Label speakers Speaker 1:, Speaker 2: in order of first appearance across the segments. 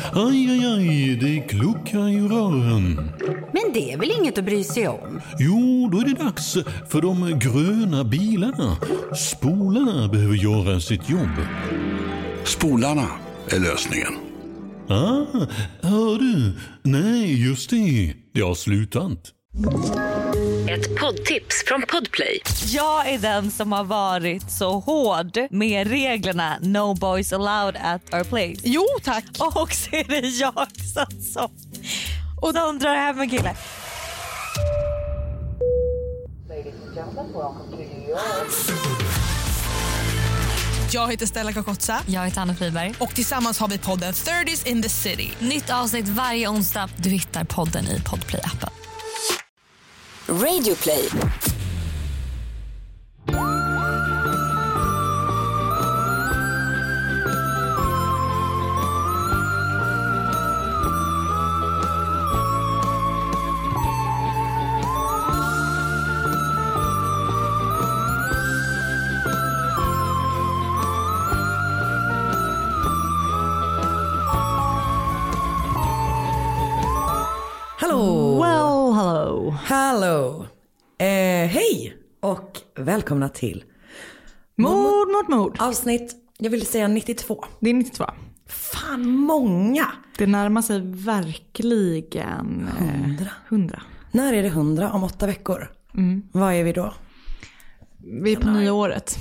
Speaker 1: Aj, aj, aj, det kluckar i rören.
Speaker 2: Men det är väl inget att bry sig om?
Speaker 1: Jo, då är det dags för de gröna bilarna. Spolarna behöver göra sitt jobb.
Speaker 3: Spolarna är lösningen.
Speaker 1: Hör du? Nej, just det. Det har slutat.
Speaker 4: Ett poddtips från Podplay.
Speaker 5: Jag är den som har varit så hård med reglerna No boys allowed at our place.
Speaker 6: Jo, tack.
Speaker 5: Och så är det jag som och de drar hem en kille.
Speaker 6: Jag heter Stella Kakotsa.
Speaker 7: Jag heter Anna Friberg.
Speaker 6: Och tillsammans har vi podden 30s in the City.
Speaker 7: Nytt avsnitt varje onsdag. Du hittar podden i Podplay-appen.
Speaker 4: Radio Play.
Speaker 8: Hallå!
Speaker 2: Well, hello.
Speaker 8: Hallå! Hej och välkomna till
Speaker 2: Mord.
Speaker 8: avsnitt, jag vill säga 92.
Speaker 2: Det är 92.
Speaker 8: Fan, många!
Speaker 2: Det närmar sig verkligen 100.
Speaker 8: När är det 100? Om 8 veckor. Vad är vi då?
Speaker 2: Vi är på nyåret.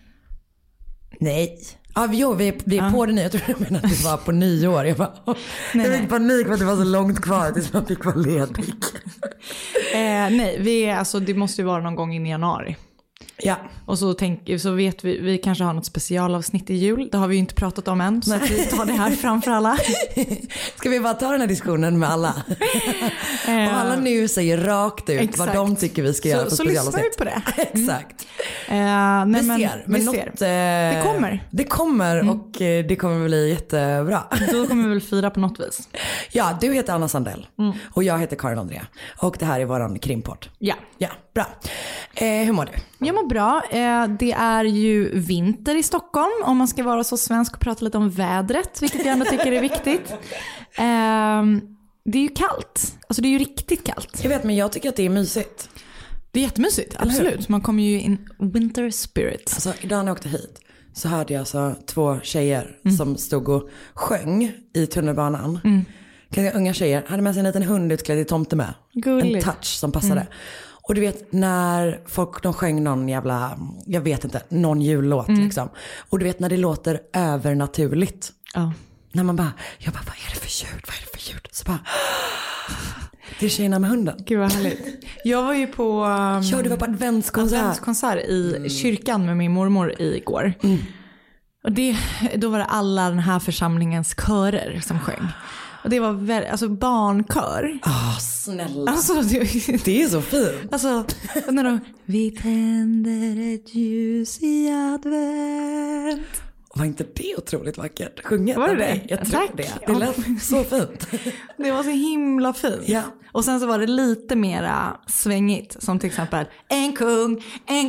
Speaker 8: Nej. Jo, vi är på det nya. Jag tror du menade att det var på nyår. Jag fick panik för att det var så långt kvar tills man fick vara ledig.
Speaker 2: Nej, det måste ju vara någon gång in i januari.
Speaker 8: Ja.
Speaker 2: Och så vet vi kanske har något specialavsnitt i jul. Det har vi ju inte pratat om än. Så att vi tar det här framför alla.
Speaker 8: Ska vi bara ta den här diskussionen med alla? Och alla nu säger rakt ut exakt vad de tycker vi ska göra på specialavsnitt.
Speaker 2: Så lyssnar vi på det.
Speaker 8: Exakt. Vi ser.
Speaker 2: Det kommer.
Speaker 8: Det kommer och det kommer bli jättebra.
Speaker 2: Då kommer vi väl fira på något vis.
Speaker 8: Ja, du heter Anna Sandell och jag heter Karin Andrea. Och det här är våran krimpodd.
Speaker 2: Ja,
Speaker 8: bra. Hur mår du?
Speaker 2: Jag mår bra. Det är ju vinter i Stockholm. Om man ska vara så svensk och prata lite om vädret, vilket jag ändå tycker är viktigt. Det är ju kallt. Alltså det är ju riktigt kallt.
Speaker 8: Jag vet, men jag tycker att det är mysigt.
Speaker 2: Det är jättemysigt, absolut. Man kommer ju in winter spirit.
Speaker 8: Alltså idag när jag åkte hit så hörde jag alltså 2 tjejer som stod och sjöng i tunnelbanan. Unga tjejer hade med sig en liten hund utklädd i tomte med.
Speaker 2: Gulligt.
Speaker 8: En touch som passade. Och du vet när de sjöng någon jävla, jag vet inte, någon jullåt liksom. Och du vet när det låter övernaturligt.
Speaker 2: Ja.
Speaker 8: När man vad är det för ljud? Så bara, det är tjejerna med hunden.
Speaker 2: Gud vad härligt. Jag var ju på
Speaker 8: du var på adventskonsert
Speaker 2: i kyrkan med min mormor igår. Och då var det alla den här församlingens körer som sjöng. Och det var barnkör.
Speaker 8: Snälla.
Speaker 2: Alltså,
Speaker 8: det är så fint.
Speaker 2: Alltså, när vi tänder ett ljus i advent.
Speaker 8: Var inte det otroligt vackert? Sjunget
Speaker 2: var det
Speaker 8: det? Jag tror
Speaker 2: tack.
Speaker 8: Det lät så fint. Det
Speaker 2: var så himla fint.
Speaker 8: Ja.
Speaker 2: Och sen så var det lite mera svängigt. Som till exempel en kung.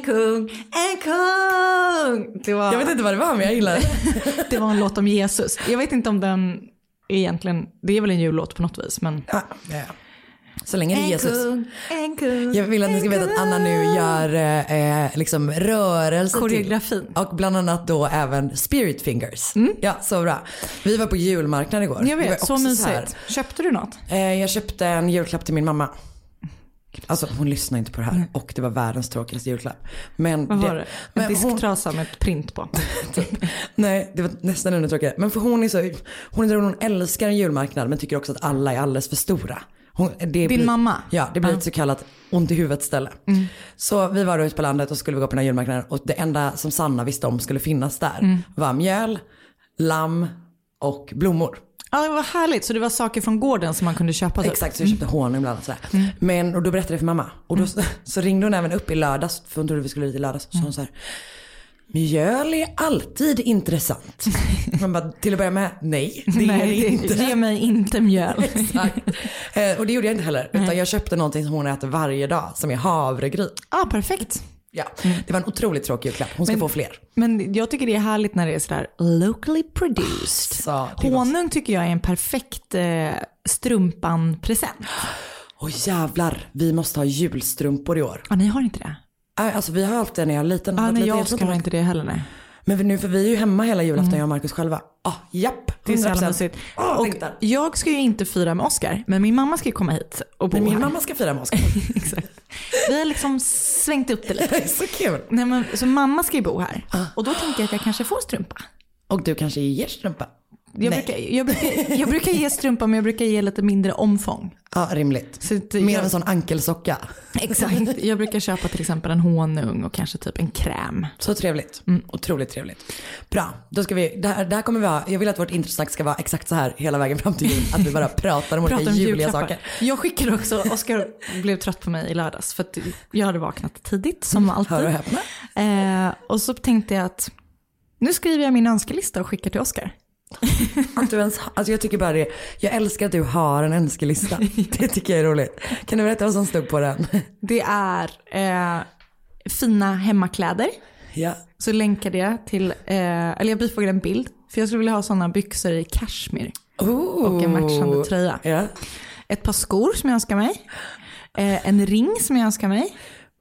Speaker 8: Jag vet inte vad det var, men jag gillar det.
Speaker 2: Det var en låt om Jesus. Jag vet inte om den egentligen, det är väl en jullåt på något vis. Men...
Speaker 8: Ja. Så länge det är Jesus.
Speaker 2: En kung.
Speaker 8: Jag vill att ni ska veta att Anna nu gör liksom rörelser.
Speaker 2: Koreografin.
Speaker 8: Och bland annat då även spirit fingers. Ja, så bra. Vi var på julmarknad igår.
Speaker 2: Jag vet, så mysigt. Köpte du något?
Speaker 8: Jag köpte en julklapp till min mamma. Alltså hon lyssnar inte på det här. Och det var världens tråkigaste julklapp. Men
Speaker 2: vad var det? En disktrasa med ett print på.
Speaker 8: Typ. Nej, det var nästan ännu tråkigare. Men för hon älskar en julmarknad. Men tycker också att alla är alldeles för stora.
Speaker 2: Din mamma?
Speaker 8: Ja, det blir ett så kallat ont i huvudet ställe. Så vi var ute på landet och skulle gå på den här julmarknaden. Och det enda som Sanna visste om skulle finnas där var mjöl, lamm och blommor.
Speaker 2: Ja, det var härligt. Så det var saker från gården som man kunde köpa?
Speaker 8: Exakt, så jag köpte honung bland annat. Och då berättade jag för mamma. Och då så ringde hon även upp i lördags. För hon trodde vi skulle dit i lördags. Så hon så här: mjöl är alltid intressant. Man bara, till att börja med, nej, det är det inte.
Speaker 2: Ge mig inte mjöl.
Speaker 8: Exakt. Och det gjorde jag inte heller. Utan jag köpte någonting som hon äter varje dag, som är havregryn.
Speaker 2: Ja, perfekt.
Speaker 8: Ja, det var en otroligt tråkig julklapp. Hon ska få fler.
Speaker 2: Men jag tycker det är härligt när det är sådär locally produced.
Speaker 8: Så,
Speaker 2: Honung tycker jag är en perfekt strumpan-present.
Speaker 8: Jävlar, vi måste ha julstrumpor i år.
Speaker 2: Ja, ni har inte det?
Speaker 8: Alltså vi har haft det när jag är liten.
Speaker 2: Nej, jag ska inte det heller, nej.
Speaker 8: Men nu, för vi är ju hemma hela julafton, jag och Marcus själva. Japp,
Speaker 2: det är så jävla mysigt. Och jag ska ju inte fira med Oscar, men min mamma ska ju komma hit och bo
Speaker 8: men min
Speaker 2: här.
Speaker 8: mamma ska fira med Oscar.
Speaker 2: Exakt. Vi har liksom svängt upp det lite.
Speaker 8: Det är så kul.
Speaker 2: Nej, men, så mamma ska ju bo här. Och då tänker jag att jag kanske får strumpa.
Speaker 8: Och du kanske ger strumpa?
Speaker 2: Jag brukar ge strumpa, men jag brukar ge lite mindre omfång.
Speaker 8: Ja, rimligt. Mer en sån ankelsocka. Exakt.
Speaker 2: Jag brukar köpa till exempel en honung och kanske typ en kräm.
Speaker 8: Så trevligt. Otroligt trevligt. Bra, då ska vi, det här kommer vi ha. Jag vill att vårt introsnack ska vara exakt så här hela vägen fram till jul. Att vi bara pratar om olika juliga saker.
Speaker 2: Jag skickade också, Oscar blev trött på mig i lördags för att jag hade vaknat tidigt som alltid.
Speaker 8: Hör och häpna.
Speaker 2: Och så tänkte jag att nu skriver jag min önskelista och skickar till Oscar.
Speaker 8: Att du ens, alltså jag tycker bara det. Jag älskar att du har en önskelista. Det tycker jag är roligt. Kan du berätta vad som stod på den?
Speaker 2: Det är fina hemmakläder.
Speaker 8: Ja.
Speaker 2: Så länkade jag till, eller jag bifogade en bild. För jag skulle vilja ha sådana byxor i kashmir. Och en matchande tröja.
Speaker 8: Ja.
Speaker 2: Ett par skor som jag önskar mig. En ring som jag önskar mig.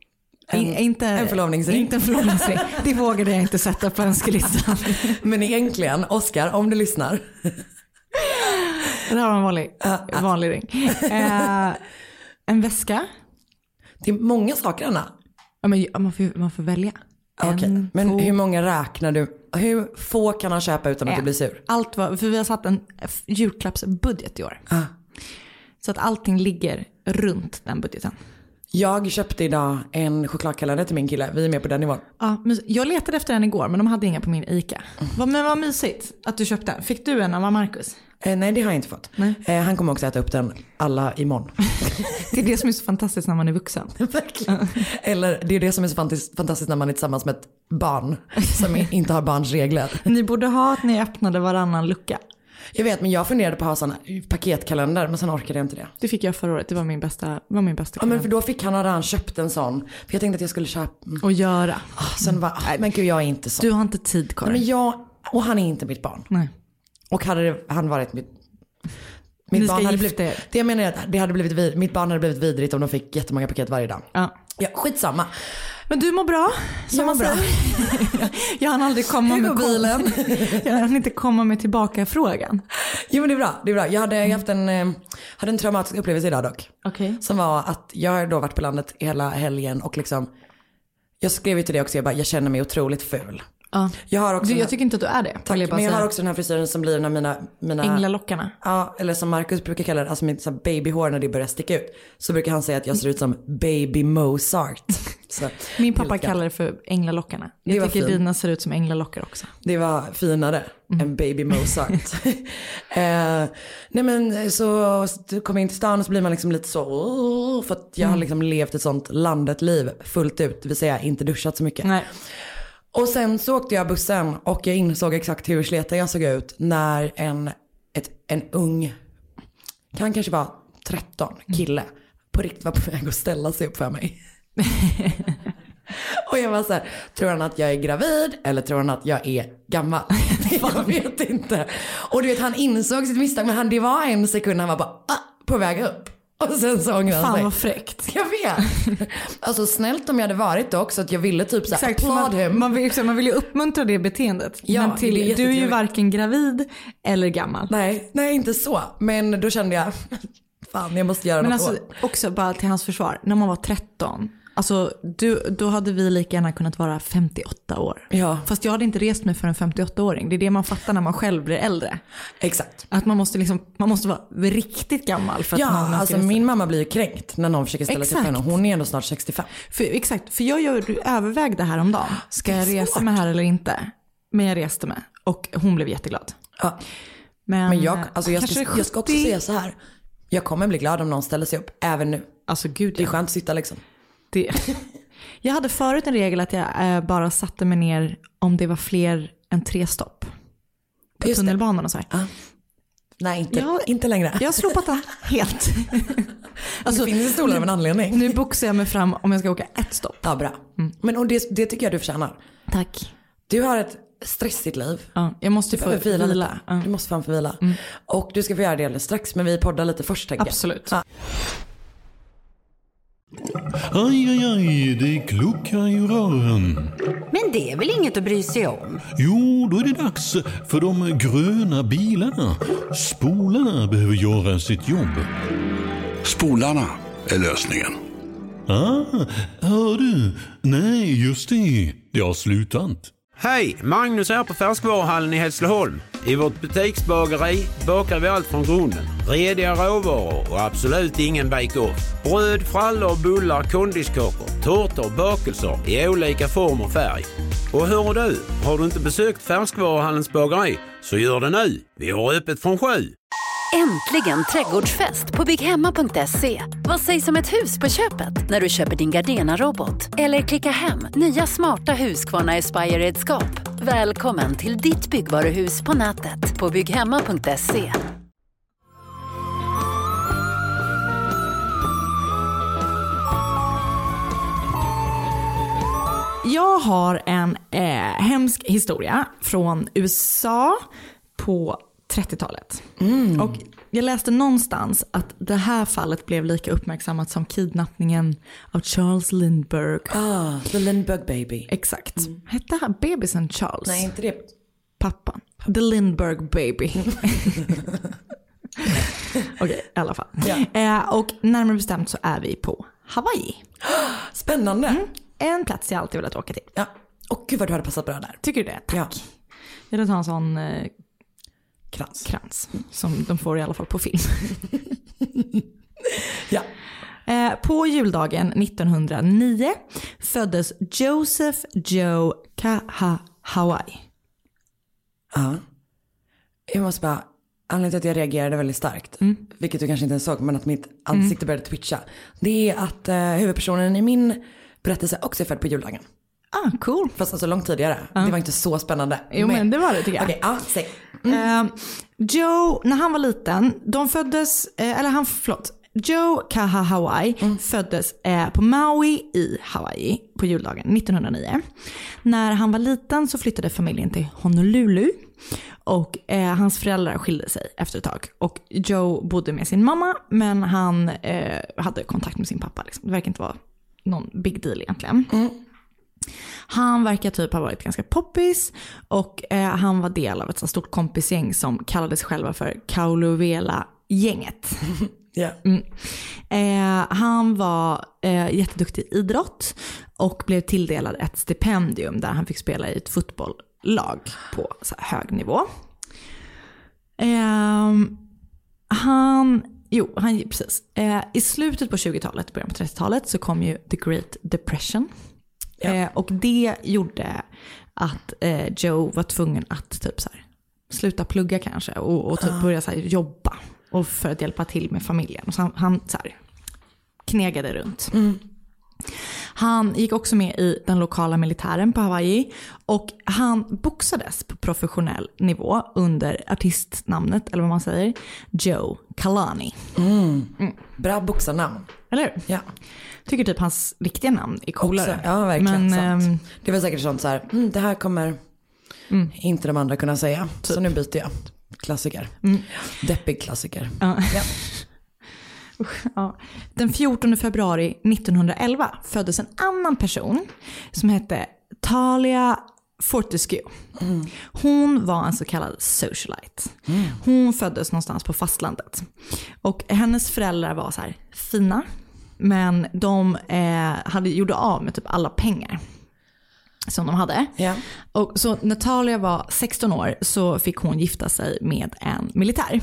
Speaker 8: En förlovningsring.
Speaker 2: Inte en förlovningsring. Det vågade jag inte sätta på önskelistan.
Speaker 8: Men egentligen, Oscar, om du lyssnar.
Speaker 2: Det här var en vanlig ring. En väska.
Speaker 8: Det är många saker, Anna.
Speaker 2: Ja, men man får välja.
Speaker 8: Okay. Men hur många räknar du? Hur få kan han köpa utan att du blir sur?
Speaker 2: Allt var, för vi har satt en julklappsbudget i år. Så att allting ligger runt den budgeten.
Speaker 8: Jag köpte idag en chokladkalender till min kille. Vi är med på den nivån.
Speaker 2: Ja, men jag letade efter den igår, men de hade inga på min ICA. Men vad mysigt att du köpte den. Fick du en av Marcus?
Speaker 8: Nej, det har jag inte fått. Han kommer också äta upp den alla imorgon.
Speaker 2: Det är det som är så fantastiskt när man är vuxen.
Speaker 8: Verkligen. Eller det är det som är så fantastiskt när man är tillsammans med ett barn som inte har barns regler.
Speaker 2: Ni borde ha att ni öppnade varannan lucka.
Speaker 8: Jag vet, men jag funderade på att ha såna paketkalender, men sen orkade jag inte det.
Speaker 2: Det fick jag förra året, det var min bästa kalender.
Speaker 8: Ja, men för då fick han redan köpt en sån. För jag tänkte att jag skulle köpa.
Speaker 2: Och göra.
Speaker 8: Sen bara, men gud, jag är inte så.
Speaker 2: Du har inte tid, Karin.
Speaker 8: Nej, men och han är inte mitt barn.
Speaker 2: Nej.
Speaker 8: Och hade han varit mitt
Speaker 2: Ni
Speaker 8: barn
Speaker 2: ska
Speaker 8: hade
Speaker 2: gifta er.
Speaker 8: Det jag menar är att det hade blivit mitt barn hade blivit vidrigt om de fick jättemånga paket varje dag.
Speaker 2: Ja,
Speaker 8: skitsamma.
Speaker 2: Men du mår bra.
Speaker 8: Jag mår bra.
Speaker 2: Jag hann aldrig komma
Speaker 8: Hur
Speaker 2: med
Speaker 8: går bilen?
Speaker 2: Jag hann inte komma med tillbaka frågan.
Speaker 8: Jo, men det är bra. Jag hade haft en traumatisk upplevelse idag dock.
Speaker 2: Okay.
Speaker 8: Som var att jag har då varit på landet hela helgen och liksom, jag skrev ju till det också, jag känner mig otroligt ful.
Speaker 2: Ja.
Speaker 8: Jag
Speaker 2: tycker inte att du är det.
Speaker 8: Tack, men jag har också den här frisyren som blir när mina
Speaker 2: änglalockarna.
Speaker 8: Ja, eller som Marcus brukar kalla det, alltså mitt babyhår när det börjar sticka ut. Så brukar han säga att jag ser ut som baby Mozart. Så,
Speaker 2: min pappa kallar det för änglalockarna. Jag tycker dina ser ut som änglalockar också.
Speaker 8: Det var finare än baby Mozart. Nej, men så kommer jag in till stan och så blir man liksom lite så, för att jag har liksom levt ett sånt landet-liv fullt ut. Det vill säga inte duschat så mycket.
Speaker 2: Nej.
Speaker 8: Och sen så åkte jag bussen och jag insåg exakt hur sleten jag såg ut när en ung, kan kanske vara 13, kille på riktigt var på väg att ställa sig upp för mig. Och jag var så här, tror han att jag är gravid eller tror han att jag är gammal? Jag vet inte. Och du vet, han insåg sitt misstag, men det var en sekund han var bara på väg upp. Och sen så ångrade han sig.
Speaker 2: Fan vad fräckt.
Speaker 8: Jag vet. Alltså snällt om jag hade varit då också, att jag ville typ såhär applaud
Speaker 2: man vill ju uppmuntra det beteendet.
Speaker 8: Ja,
Speaker 2: men du är ju varken gravid eller gammal.
Speaker 8: Nej, inte så. Men då kände jag, fan, jag måste göra något.
Speaker 2: Men alltså också bara till hans försvar, när man var 13, alltså då hade vi lika gärna kunnat vara 58 år.
Speaker 8: Ja.
Speaker 2: Fast jag hade inte rest mig för en 58-åring. Det är det man fattar när man själv blir äldre.
Speaker 8: Exakt.
Speaker 2: Att man måste vara riktigt gammal för att
Speaker 8: någon alltså min mamma blir ju kränkt när någon försöker ställa sig för henne. Hon är ändå snart 65.
Speaker 2: För jag övervägde häromdagen. Ska jag resa mig här eller inte? Men jag reste mig. Och hon blev jätteglad.
Speaker 8: Ja. Men jag ska också säga så här. Jag kommer bli glad om någon ställer sig upp även nu.
Speaker 2: Alltså gud.
Speaker 8: Det är skönt att sitta liksom.
Speaker 2: Jag hade förut en regel att jag bara satte mig ner om det var fler än 3 stopp på tunnelbanan och så här.
Speaker 8: Nej, inte längre.
Speaker 2: Jag har slopat den helt.
Speaker 8: Alltså, det finns stolar av en anledning.
Speaker 2: Nu boxar jag mig fram om jag ska åka ett stopp.
Speaker 8: Ja, bra. Men och det tycker jag du förtjänar.
Speaker 2: Tack.
Speaker 8: Du har ett stressigt liv.
Speaker 2: Ja, jag måste få vila.
Speaker 8: Ja. Du måste fan få vila. Och du ska få göra det alldeles strax, men vi poddar lite först, tänker jag.
Speaker 2: Absolut.
Speaker 8: Ja.
Speaker 1: Aj, det kluckar i rören.
Speaker 9: Men det är väl inget att bry sig om?
Speaker 1: Jo, då är det dags för de gröna bilarna. Spolarna behöver göra sitt jobb.
Speaker 3: Spolarna är lösningen.
Speaker 1: Hör du? Nej, just det. Det har slutat.
Speaker 10: Hej, Magnus här på Färskvaruhallen i Hässleholm. I vårt butiksbageri bakar vi allt från grunden. Rediga råvaror och absolut ingen bake-off. Bröd, frallor, bullar, kondiskakor, tårtor, bakelser i olika form och färg. Och hör du, har du inte besökt Färskvaruhallens bageri så gör det nu. Vi har öppet från 7.
Speaker 4: Äntligen trädgårdsfest på bygghemma.se. Vad sägs om ett hus på köpet när du köper din Gardena-robot? Eller klicka hem nya smarta Husqvarna Aspire-redskap. Välkommen till ditt byggvaruhus på nätet på bygghemma.se.
Speaker 2: Jag har en hemsk historia från USA på 30-talet. Och jag läste någonstans att det här fallet blev lika uppmärksammat som kidnappningen av Charles Lindbergh.
Speaker 8: The Lindbergh baby.
Speaker 2: Exakt. Hette han bebisen Charles?
Speaker 8: Nej, inte det.
Speaker 2: Pappan. The Lindbergh baby. Okej, i alla fall. Ja. Och närmare bestämt så är vi på Hawaii.
Speaker 8: Spännande.
Speaker 2: En plats jag alltid velat åka till.
Speaker 8: Ja. Och gud vad du hade passat bra där.
Speaker 2: Tycker du det? Tack.
Speaker 8: Ja.
Speaker 2: Jag vill ta en sån
Speaker 8: krans.
Speaker 2: Som de får i alla fall på film.
Speaker 8: Ja.
Speaker 2: På juldagen 1909 föddes Joseph Joe Kahahawai.
Speaker 8: Ja. Jag måste bara, anledningen till att jag reagerade väldigt starkt, vilket du kanske inte ens såg, men att mitt ansikte började twitcha, det är att huvudpersonen i min berättelse också är född på juldagen.
Speaker 2: Cool.
Speaker 8: Fast alltså långt tidigare. Det var inte så spännande.
Speaker 2: Jo, men det var det, tycker jag.
Speaker 8: Okej, säg.
Speaker 2: Joe, när han var liten, Joe Kahahawai föddes på Maui i Hawaii på juldagen 1909. När han var liten så flyttade familjen till Honolulu och hans föräldrar skilde sig efter ett tag. Och Joe bodde med sin mamma, men han hade kontakt med sin pappa. Liksom. Det verkar inte vara någon big deal egentligen. Han verkar typ ha varit ganska poppis och han var del av ett så stort kompisgäng som kallades själva för Kauluvela-gänget. Han var jätteduktig i idrott och blev tilldelad ett stipendium där han fick spela i ett fotbollslag på så här hög nivå. Precis. I slutet på 20-talet, början på 30-talet så kom ju The Great Depression. Och det gjorde att Joe var tvungen att typ så här, sluta plugga kanske och typ börja så här, jobba och för att hjälpa till med familjen. Och så han så här, knegade runt. Han gick också med i den lokala militären på Hawaii och han boxades på professionell nivå under artistnamnet, eller vad man säger, Joe Kalani.
Speaker 8: Bra boxarnamn.
Speaker 2: Eller hur?
Speaker 8: Ja.
Speaker 2: Tycker typ hans riktiga namn är coolare.
Speaker 8: Också. Ja, verkligen.
Speaker 2: Men,
Speaker 8: sant. Det var säkert sånt så här, det här kommer inte de andra kunna säga. Typ. Så nu byter jag. Klassiker. Deppig klassiker.
Speaker 2: Ja. Ja. Den 14 februari 1911 föddes en annan person som hette Talia Fortescue. Hon var en så kallad socialite. Hon föddes någonstans på fastlandet. Och hennes föräldrar var så här fina, men de gjorde av med typ alla pengar som de hade. Yeah. Och så när Talia var 16 år så fick hon gifta sig med en militär.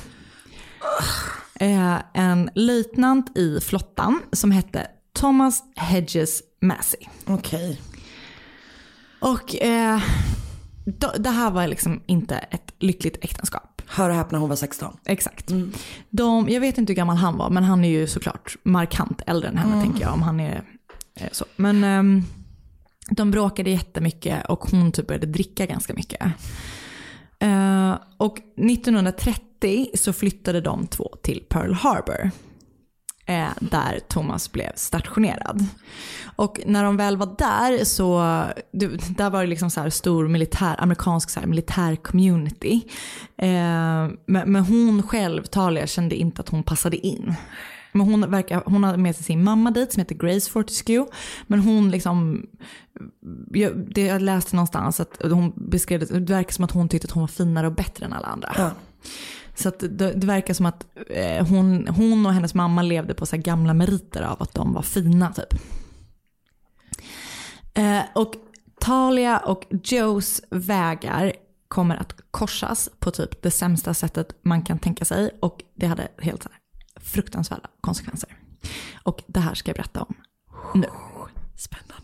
Speaker 2: En löjtnant i flottan som hette Thomas Hedges Massey.
Speaker 8: Okej.
Speaker 2: Och det här var liksom inte ett lyckligt äktenskap.
Speaker 8: Hör och häpna, hon var 16.
Speaker 2: Exakt. Jag vet inte hur gammal han var, men han är ju såklart markant äldre än henne, tänker jag, om han är så. Men de bråkade jättemycket och hon typ började dricka ganska mycket. Och 1930 1980 så flyttade de två till Pearl Harbor. Där Thomas blev stationerad. Och när de väl var där så där var det liksom så här stor amerikansk så här militär community. Men hon själv, Talia, kände inte att hon passade in. Men hon hade med sig sin mamma dit som heter Grace Fortescue. Men hon liksom, jag läste någonstans att hon beskrev det verkar som att hon tyckte att hon var finare och bättre än alla andra. Ja. Så att det verkar som att hon och hennes mamma levde på så här gamla meriter av att de var fina typ. Och Talia och Joes vägar kommer att korsas på typ det sämsta sättet man kan tänka sig. Och det hade helt så här fruktansvärda konsekvenser. Och det här ska jag berätta om nu.
Speaker 8: Spännande.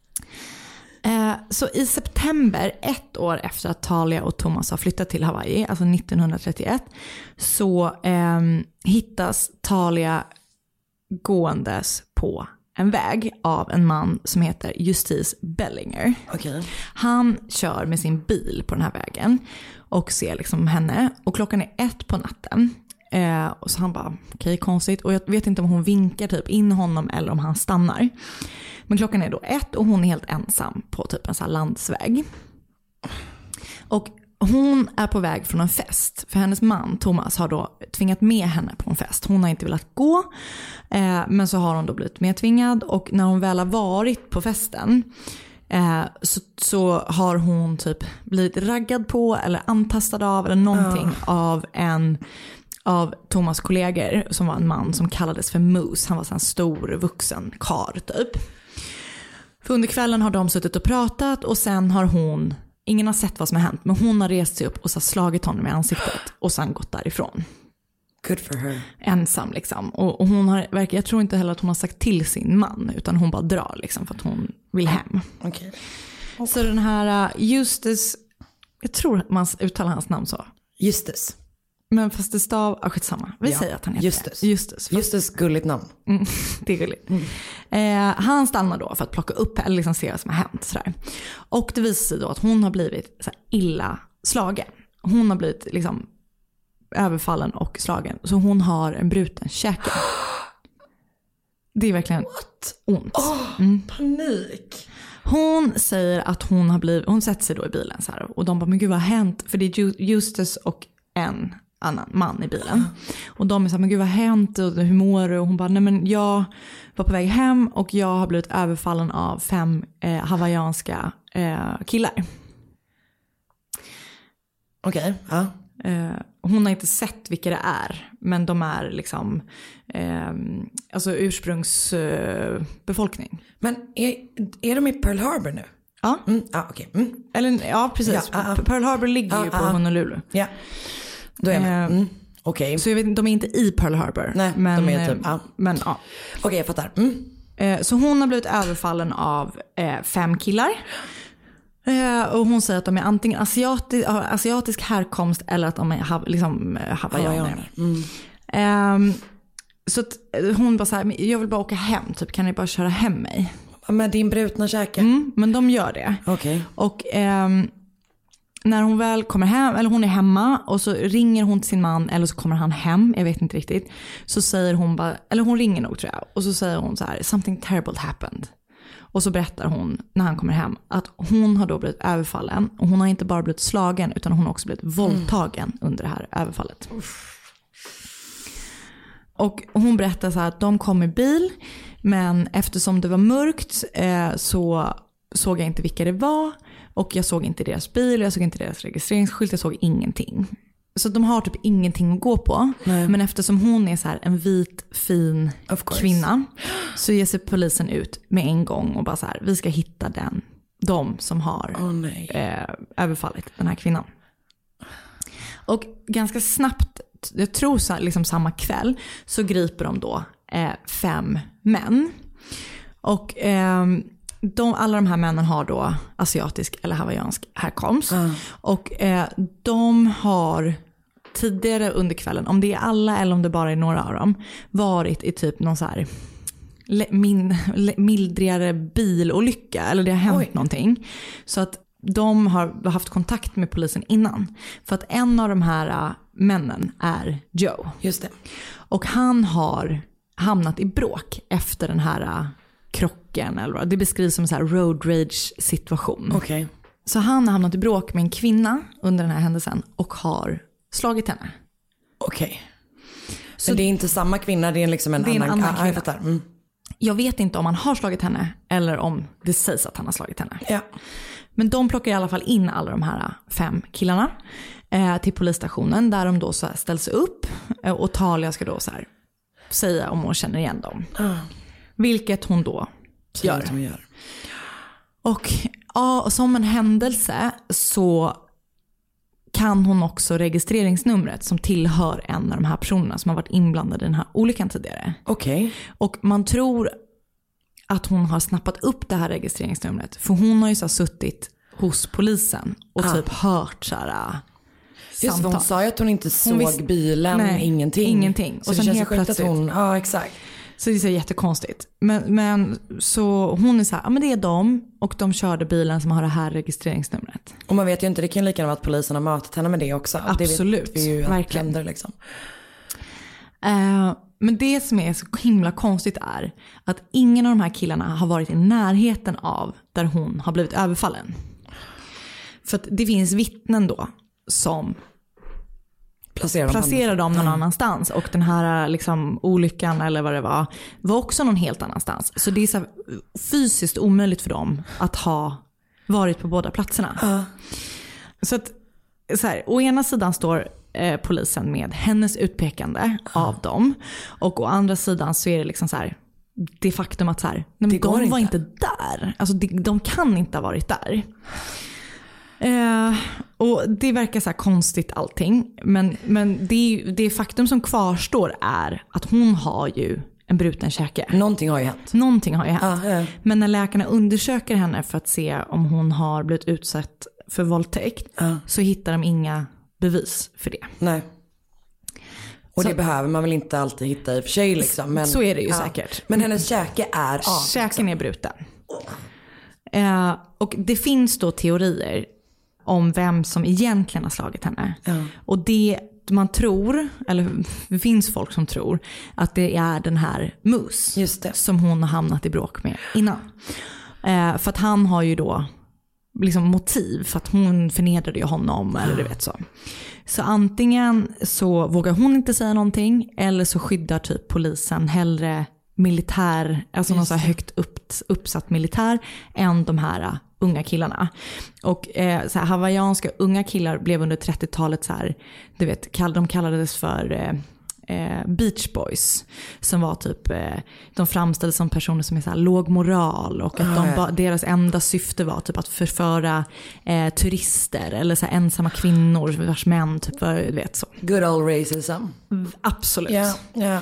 Speaker 2: Så i september, 1 år efter att Talia och Thomas har flyttat till Hawaii, alltså 1931, så hittas Talia gåendes på en väg av en man som heter Justice Bellinger.
Speaker 8: Okay.
Speaker 2: Han kör med sin bil på den här vägen och ser liksom henne, och klockan är 1 på natten. Och så han bara, okej, konstigt. Och jag vet inte om hon vinkar typ in honom eller om han stannar. Men klockan är då 1 och hon är helt ensam på typ en sån här landsväg. Och hon är på väg från en fest. För hennes man Thomas har då tvingat med henne på en fest. Hon har inte velat gå. Men så har hon då blivit medtvingad. Och när hon väl har varit på festen så har hon typ blivit raggad på eller antastad av eller någonting av Thomas kollegor, som var en man som kallades för Moose. Han var så en stor vuxen kar typ. För under kvällen har de suttit och pratat, och sen har ingen har sett vad som har hänt, men hon har rest sig upp och så slagit honom i ansiktet och sen gått därifrån.
Speaker 8: Good for her.
Speaker 2: Ensam liksom. Och hon har, jag tror inte heller att hon har sagt till sin man, utan hon bara drar liksom för att hon vill hem.
Speaker 8: Okay.
Speaker 2: Så den här Justus, jag tror man uttalar hans namn så.
Speaker 8: Justus.
Speaker 2: Men fast det skitsamma. Vi säger att han heter
Speaker 8: Justus, gulligt namn.
Speaker 2: Det är gulligt. Han stannar då för att plocka upp eller liksom se vad som har hänt. Sådär. Och det visar sig då att hon har blivit så illa slagen. Hon har blivit liksom överfallen och slagen. Så hon har en bruten käke. Det är verkligen ont.
Speaker 8: Panik.
Speaker 2: Hon säger att hon sätter sig då i bilen så här, och de bara, men gud vad har hänt? För det är Justus och en annan man i bilen. Och de är så här, men gud vad har hänt och hur mår du? Och hon bara, nej men jag var på väg hem och jag har blivit överfallen av 5 hawaiianska killar.
Speaker 8: Okej, ja.
Speaker 2: Hon har inte sett vilka det är, men de är liksom alltså ursprungsbefolkning.
Speaker 8: Men är de i Pearl Harbor nu?
Speaker 2: Ja.
Speaker 8: Okej.
Speaker 2: Eller ja, precis. Pearl Harbor ligger ju på Honolulu.
Speaker 8: Ja. Då är jag Okej.
Speaker 2: Så jag vet inte, de är inte i Pearl Harbor.
Speaker 8: Nej,
Speaker 2: men,
Speaker 8: de är typ,
Speaker 2: men ja.
Speaker 8: Okej, jag fattar.
Speaker 2: Så hon har blivit överfallen av 5 killar. Och hon säger att de är antingen asiatisk härkomst eller att de är liksom hawaiianer. Så att hon bara så här, jag vill bara åka hem typ, kan ni bara köra hem mig?
Speaker 8: Med din brutna käke?
Speaker 2: Men de gör det.
Speaker 8: Okay.
Speaker 2: Och när hon väl kommer hem, eller hon är hemma, och så ringer hon till sin man, eller så kommer han hem, jag vet inte riktigt. Så säger hon bara, eller hon ringer nog tror jag, och så säger hon så här, something terrible happened. Och så berättar hon när han kommer hem att hon har då blivit överfallen, och hon har inte bara blivit slagen utan hon har också blivit våldtagen under det här överfallet. Och hon berättar så här att de kom i bil, men eftersom det var mörkt så såg jag inte vilka det var, och jag såg inte deras bil, jag såg inte deras registreringsskylt, jag såg ingenting. Så de har typ ingenting att gå på. Nej. Men eftersom hon är så här en vit, fin kvinna, så ger sig polisen ut med en gång och bara så här, vi ska hitta de som har överfallit den här kvinnan. Och ganska snabbt, jag tror så här, liksom samma kväll, så griper de då 5 män. Och alla de här männen har då asiatisk eller hawaiiansk härkomst. Och de har tidigare under kvällen, om det är alla eller om det bara är några av dem, varit i typ någon så här mildrigare bilolycka, eller det har hänt någonting. Så att de har haft kontakt med polisen innan. För att en av de här männen är Joe.
Speaker 8: Just det.
Speaker 2: Och han har hamnat i bråk efter den här krocken. Eller vad. Det beskrivs som en så här road rage situation.
Speaker 8: Okej.
Speaker 2: Så han har hamnat i bråk med en kvinna under den här händelsen och har slagit henne.
Speaker 8: Okej. Så det är inte samma kvinna, det är liksom en annan kvinna.
Speaker 2: Jag vet inte om han har slagit henne eller om det sägs att han har slagit henne.
Speaker 8: Ja.
Speaker 2: Men de plockar i alla fall in alla de här 5 killarna till polisstationen där de då så här ställs upp och Talia ska då så här säga om hon känner igen dem. Vilket hon då gör. Och som en händelse så kan hon också registreringsnumret som tillhör en av de här personerna som har varit inblandade i den här olyckan tidigare.
Speaker 8: Okej.
Speaker 2: Och man tror att hon har snappat upp det här registreringsnumret. För hon har ju så suttit hos polisen och typ hört så här
Speaker 8: just
Speaker 2: samtal.
Speaker 8: Hon sa ju att hon inte såg bilen, ingenting.
Speaker 2: Och sen helt plötsligt.
Speaker 8: Ja, exakt.
Speaker 2: Så det är så jättekonstigt. Men så hon är så här, men det är de och de körde bilen som har det här registreringsnumret.
Speaker 8: Och man vet ju inte, det kan lika gärna vara att polisen har mötat henne med det också.
Speaker 2: Absolut,
Speaker 8: det vet vi ju
Speaker 2: verkligen.
Speaker 8: Händer, liksom.
Speaker 2: Men det som är så himla konstigt är att ingen av de här killarna har varit i närheten av där hon har blivit överfallen. För att det finns vittnen då som placerar dem någon annanstans. Och den här liksom, olyckan eller vad det var också någon helt annanstans. Så det är så här, fysiskt omöjligt för dem att ha varit på båda platserna. Så att så här, å ena sidan står polisen med hennes utpekande av dem. Och å andra sidan så är det liksom så här, det faktum att så här, nej, de var inte där. Alltså de kan inte ha varit där. Och det verkar så här konstigt allting. Men det faktum som kvarstår är att hon har ju en bruten käke.
Speaker 8: Någonting har ju hänt.
Speaker 2: Men när läkarna undersöker henne för att se om hon har blivit utsatt för våldtäkt så hittar de inga bevis för det.
Speaker 8: Nej. Och det behöver man väl inte alltid hitta i och för sig liksom. Men,
Speaker 2: så är det ju säkert.
Speaker 8: Men hennes käke är av.
Speaker 2: Käken är bruten. Och det finns då teorier om vem som egentligen har slagit henne. Och det man tror, eller det finns folk som tror att det är den här Moose som hon har hamnat i bråk med innan. För att han har ju då liksom motiv för att hon förnedrade ju honom eller du vet så. Så antingen så vågar hon inte säga någonting eller så skyddar typ polisen hellre militär, alltså någon så här högt uppsatt militär än de här unga killarna. Och så här, hawaiianska unga killar blev under 30-talet så här, du vet, de kallades för Beach Boys, som var typ de framställdes som personer som är så här låg moral och att deras enda syfte var typ att förföra turister eller så här ensamma kvinnor vars män typ var, du vet så.
Speaker 8: Good old racism.
Speaker 2: Absolut.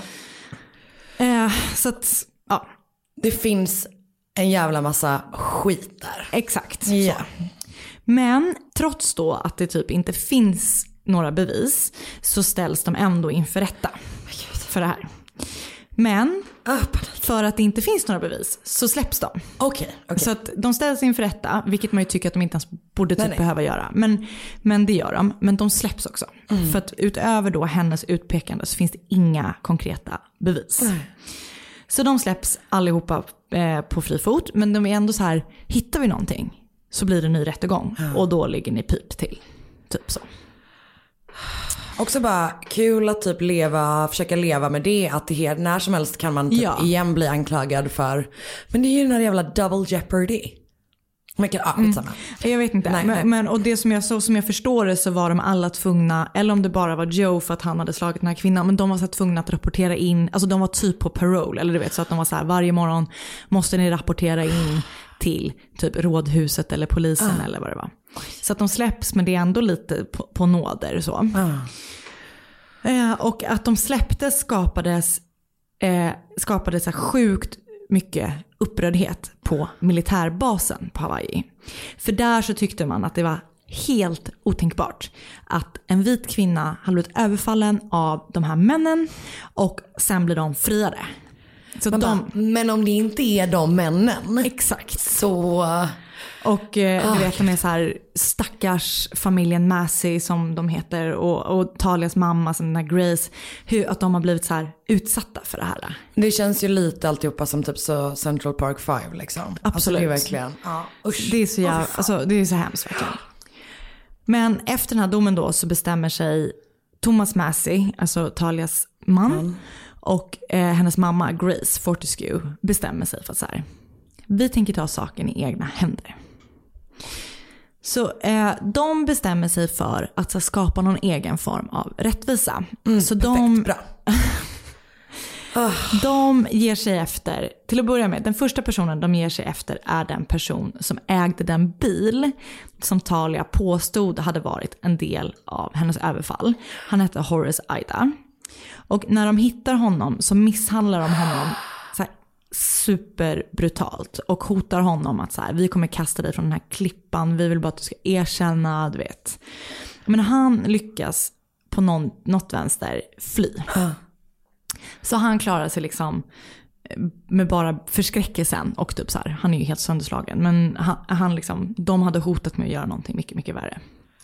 Speaker 2: Så att
Speaker 8: det finns en jävla massa skit där.
Speaker 2: Exakt. Så. Men trots då att det typ inte finns några bevis så ställs de ändå inför rätta för det här. Men för att det inte finns några bevis så släpps de.
Speaker 8: Okej.
Speaker 2: Så att de ställs inför rätta, vilket man ju tycker att de inte ens borde typ behöva göra. Men det gör de. Men de släpps också. För att utöver då hennes utpekande så finns det inga konkreta bevis. Så de släpps allihopa på fri fot. Men de är ändå så här, hittar vi någonting så blir det ny rättegång. Och då ligger ni pyrt till. Typ så.
Speaker 8: Också bara kul att typ försöka leva med det. Att det när som helst kan man typ igen bli anklagad för. Men det är ju den här jävla double jeopardy.
Speaker 2: Jag vet inte. Men och det som jag förstår det så var de alla tvungna, eller om det bara var Joe för att han hade slagit den här kvinnan, men de var så tvungna att rapportera in, alltså de var typ på parole, eller du vet, så att de var så här, varje morgon måste ni rapportera in till typ rådhuset eller polisen eller vad det var. Så att de släpps, men det är ändå lite på nåder så. Och att de släpptes skapades så sjukt mycket upprördhet på militärbasen på Hawaii. För där så tyckte man att det var helt otänkbart att en vit kvinna hade blivit överfallen av de här männen och sen blir de friade. Så
Speaker 8: men om det inte är de männen.
Speaker 2: Exakt.
Speaker 8: Så
Speaker 2: Och du vet, de är så här stackars familjen Massey som de heter, och Talias mamma som den här Grace, att de har blivit så här utsatta för det här.
Speaker 8: Det känns ju lite alltihopa som typ så Central Park 5 liksom.
Speaker 2: Absolut.
Speaker 8: Alltså, det är verkligen,
Speaker 2: det är så alltså, det är så hemskt verkligen. Men efter den här domen då så bestämmer sig Thomas Massey, alltså Talias man, och hennes mamma Grace Fortescue bestämmer sig för att så här, vi tänker ta saken i egna händer. Så de bestämmer sig för att så, skapa någon egen form av rättvisa. Så de ger sig efter, till att börja med, den första personen de ger sig efter är den person som ägde den bil som Talia påstod hade varit en del av hennes överfall. Han heter Horace Ida. Och när de hittar honom så misshandlar de honom så här superbrutalt och hotar honom att så här, vi kommer kasta dig från den här klippan, vi vill bara att du ska erkänna, du vet. Men han lyckas på något vänster fly. Så han klarar sig liksom med bara förskräckelsen och typ så här, han är ju helt sönderslagen, men han liksom, de hade hotat med att göra någonting mycket, mycket värre.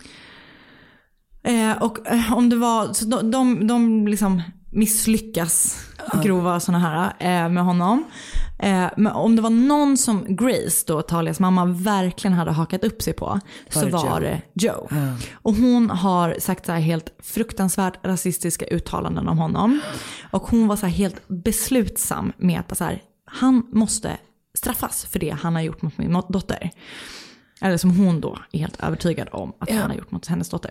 Speaker 2: Och om det var så de liksom misslyckas grova såna här med honom. Men om det var någon som Grace då, Talias mamma, verkligen hade hakat upp sig på, så var det Joe. Och hon har sagt så här helt fruktansvärt rasistiska uttalanden om honom. Och hon var så här helt beslutsam med att så här, han måste straffas för det han har gjort mot min dotter. Eller som hon då är helt övertygad om att han har gjort mot hennes dotter.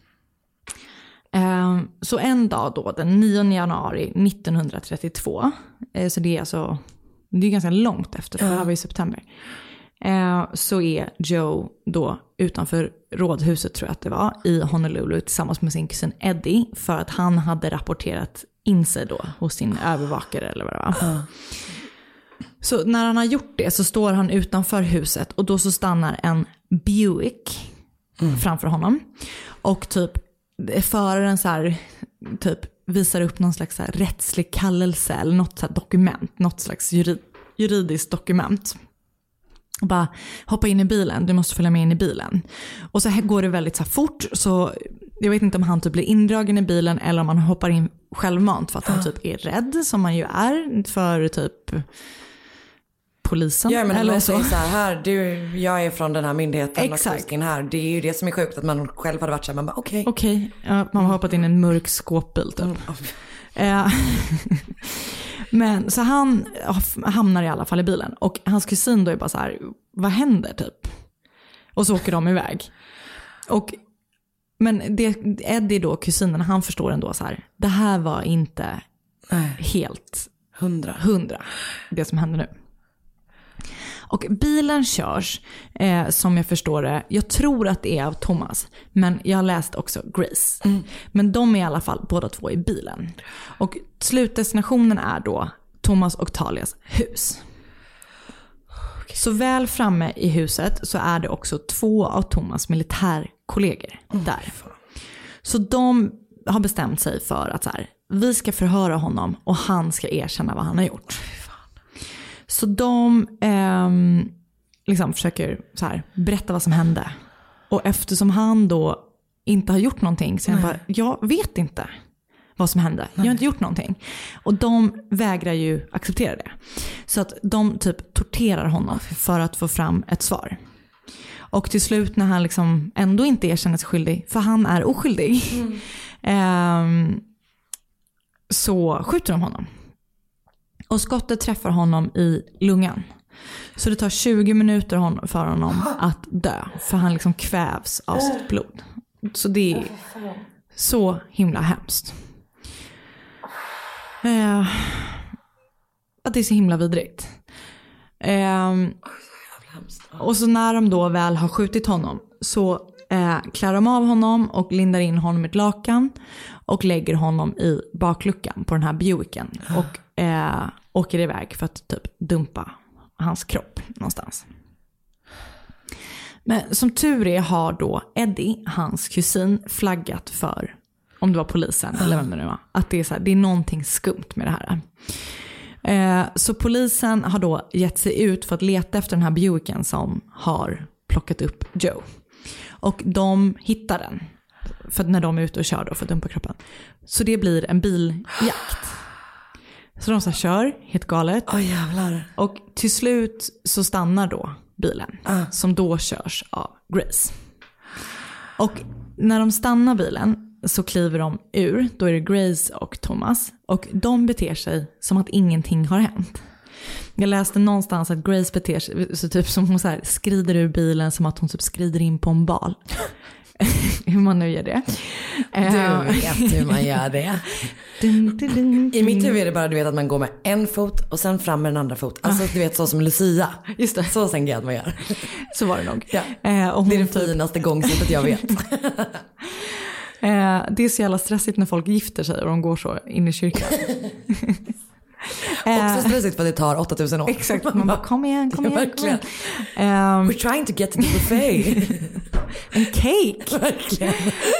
Speaker 2: Så en dag då, den 9 januari 1932, så det är alltså, det är ganska långt efter, för det här var i september, så är Joe då utanför rådhuset, tror jag att det var, i Honolulu tillsammans med sin kusin Eddie, för att han hade rapporterat in sig då hos sin övervakare eller vad det var. Så när han har gjort det så står han utanför huset, och då så stannar en Buick framför honom, och typ föraren så här, typ visar upp någon slags så här rättslig kallelse eller något så här dokument, något slags juridiskt dokument. Och bara hoppa in i bilen, du måste följa med in i bilen. Och så går det väldigt så här fort, så jag vet inte om han typ blir indragen i bilen eller om han hoppar in självmant för att han typ är rädd, som man ju är för typ polisen. Ja, men eller så
Speaker 8: här, jag är från den här myndigheten.
Speaker 2: Exakt.
Speaker 8: Och här. Det är ju det som är sjukt, att man själv hade varit så här, man bara
Speaker 2: okej. Ja, man har hoppat in i en mörk skåpbil typ. Men så han hamnar i alla fall i bilen, och hans kusin då är bara så här, vad händer typ? Och så åker de iväg. Men Eddie då, kusinen, han förstår ändå så här, det här var inte helt 100 det som händer nu. Och bilen körs, som jag förstår det, jag tror att det är av Thomas, men jag har läst också Grace. Men de är i alla fall båda två i bilen. Och slutdestinationen är då Thomas och Talias hus. Så väl framme i huset så är det också 2 av Thomas militärkollegor där. Så de har bestämt sig för att så här, vi ska förhöra honom och han ska erkänna vad han har gjort. Så de liksom försöker så här, berätta vad som hände. Och eftersom han då inte har gjort någonting, så jag vet inte vad som hände. Jag har inte gjort någonting. Och de vägrar ju acceptera det. Så att de typ torterar honom för att få fram ett svar. Och till slut, när han liksom ändå inte erkänner sig skyldig, för han är oskyldig, så skjuter de honom. Och skottet träffar honom i lungan. Så det tar 20 minuter för honom att dö. För han liksom kvävs av sitt blod. Så det är så himla hemskt. Att det är så himla vidrigt. Och så när de då väl har skjutit honom, så klär de av honom och lindar in honom i ett lakan. Och lägger honom i bakluckan på den här Buicken. Och åker iväg för att typ dumpa hans kropp någonstans. Men som tur är har då Eddie, hans kusin, flaggat för, om det var polisen eller vem det nu var, att det är, så här, det är någonting skumt med det här. Så polisen har då gett sig ut för att leta efter den här Buicken som har plockat upp Joe. Och de hittar den. För när de är ute och kör då för att dumpa kroppen. Så det blir en biljakt. Så de så här kör, helt galet.
Speaker 8: Jävlar.
Speaker 2: Och till slut så stannar då bilen. Som då körs av Grace. Och när de stannar bilen så kliver de ur. Då är det Grace och Thomas. Och de beter sig som att ingenting har hänt. Jag läste någonstans att Grace beter sig så typ som hon så här skrider ur bilen som att hon typ skrider in på en bal. Hur man nu gör det.
Speaker 8: Du vet hur man gör det. I mitt huvud är det bara du vet att man går med en fot och sen fram med den andra fot. Alltså du vet så som Lucia.
Speaker 2: Just det.
Speaker 8: Så sen att man gör.
Speaker 2: Så var det nog.
Speaker 8: Ja.
Speaker 2: Och hon
Speaker 8: det är det finaste gångsättet jag vet.
Speaker 2: Det är så jävla stressigt när folk gifter sig och de går så in i kyrkan.
Speaker 8: Också stressigt för att det tar 8000 år.
Speaker 2: Exakt, man bara kom igen.
Speaker 8: Verkligen. We're trying to get to the buffet.
Speaker 2: En cake.
Speaker 8: Verkligen.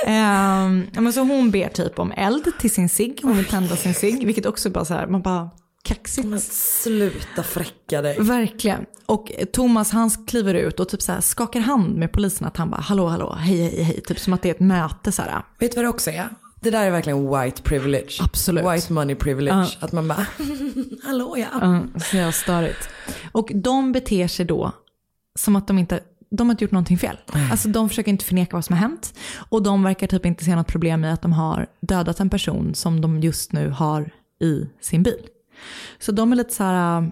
Speaker 2: Men så hon ber typ om eld till sin cigg. Hon vill tända sin cigg, vilket också bara så här, man bara kaxigt.
Speaker 8: Men sluta fräcka dig.
Speaker 2: Verkligen. Och Thomas han kliver ut och typ så här skakar hand med polisen att han bara hallå, hej. Typ som att det är ett möte så här.
Speaker 8: Vet du vad det också är? Det där är verkligen white privilege.
Speaker 2: Absolut.
Speaker 8: White money privilege. Att man bara, hallå ja.
Speaker 2: Så jag störigt. Och de beter sig då som att de har inte gjort någonting fel. Alltså de försöker inte förneka vad som har hänt. Och de verkar typ inte se något problem i att de har dödat en person som de just nu har i sin bil. Så de är lite så här...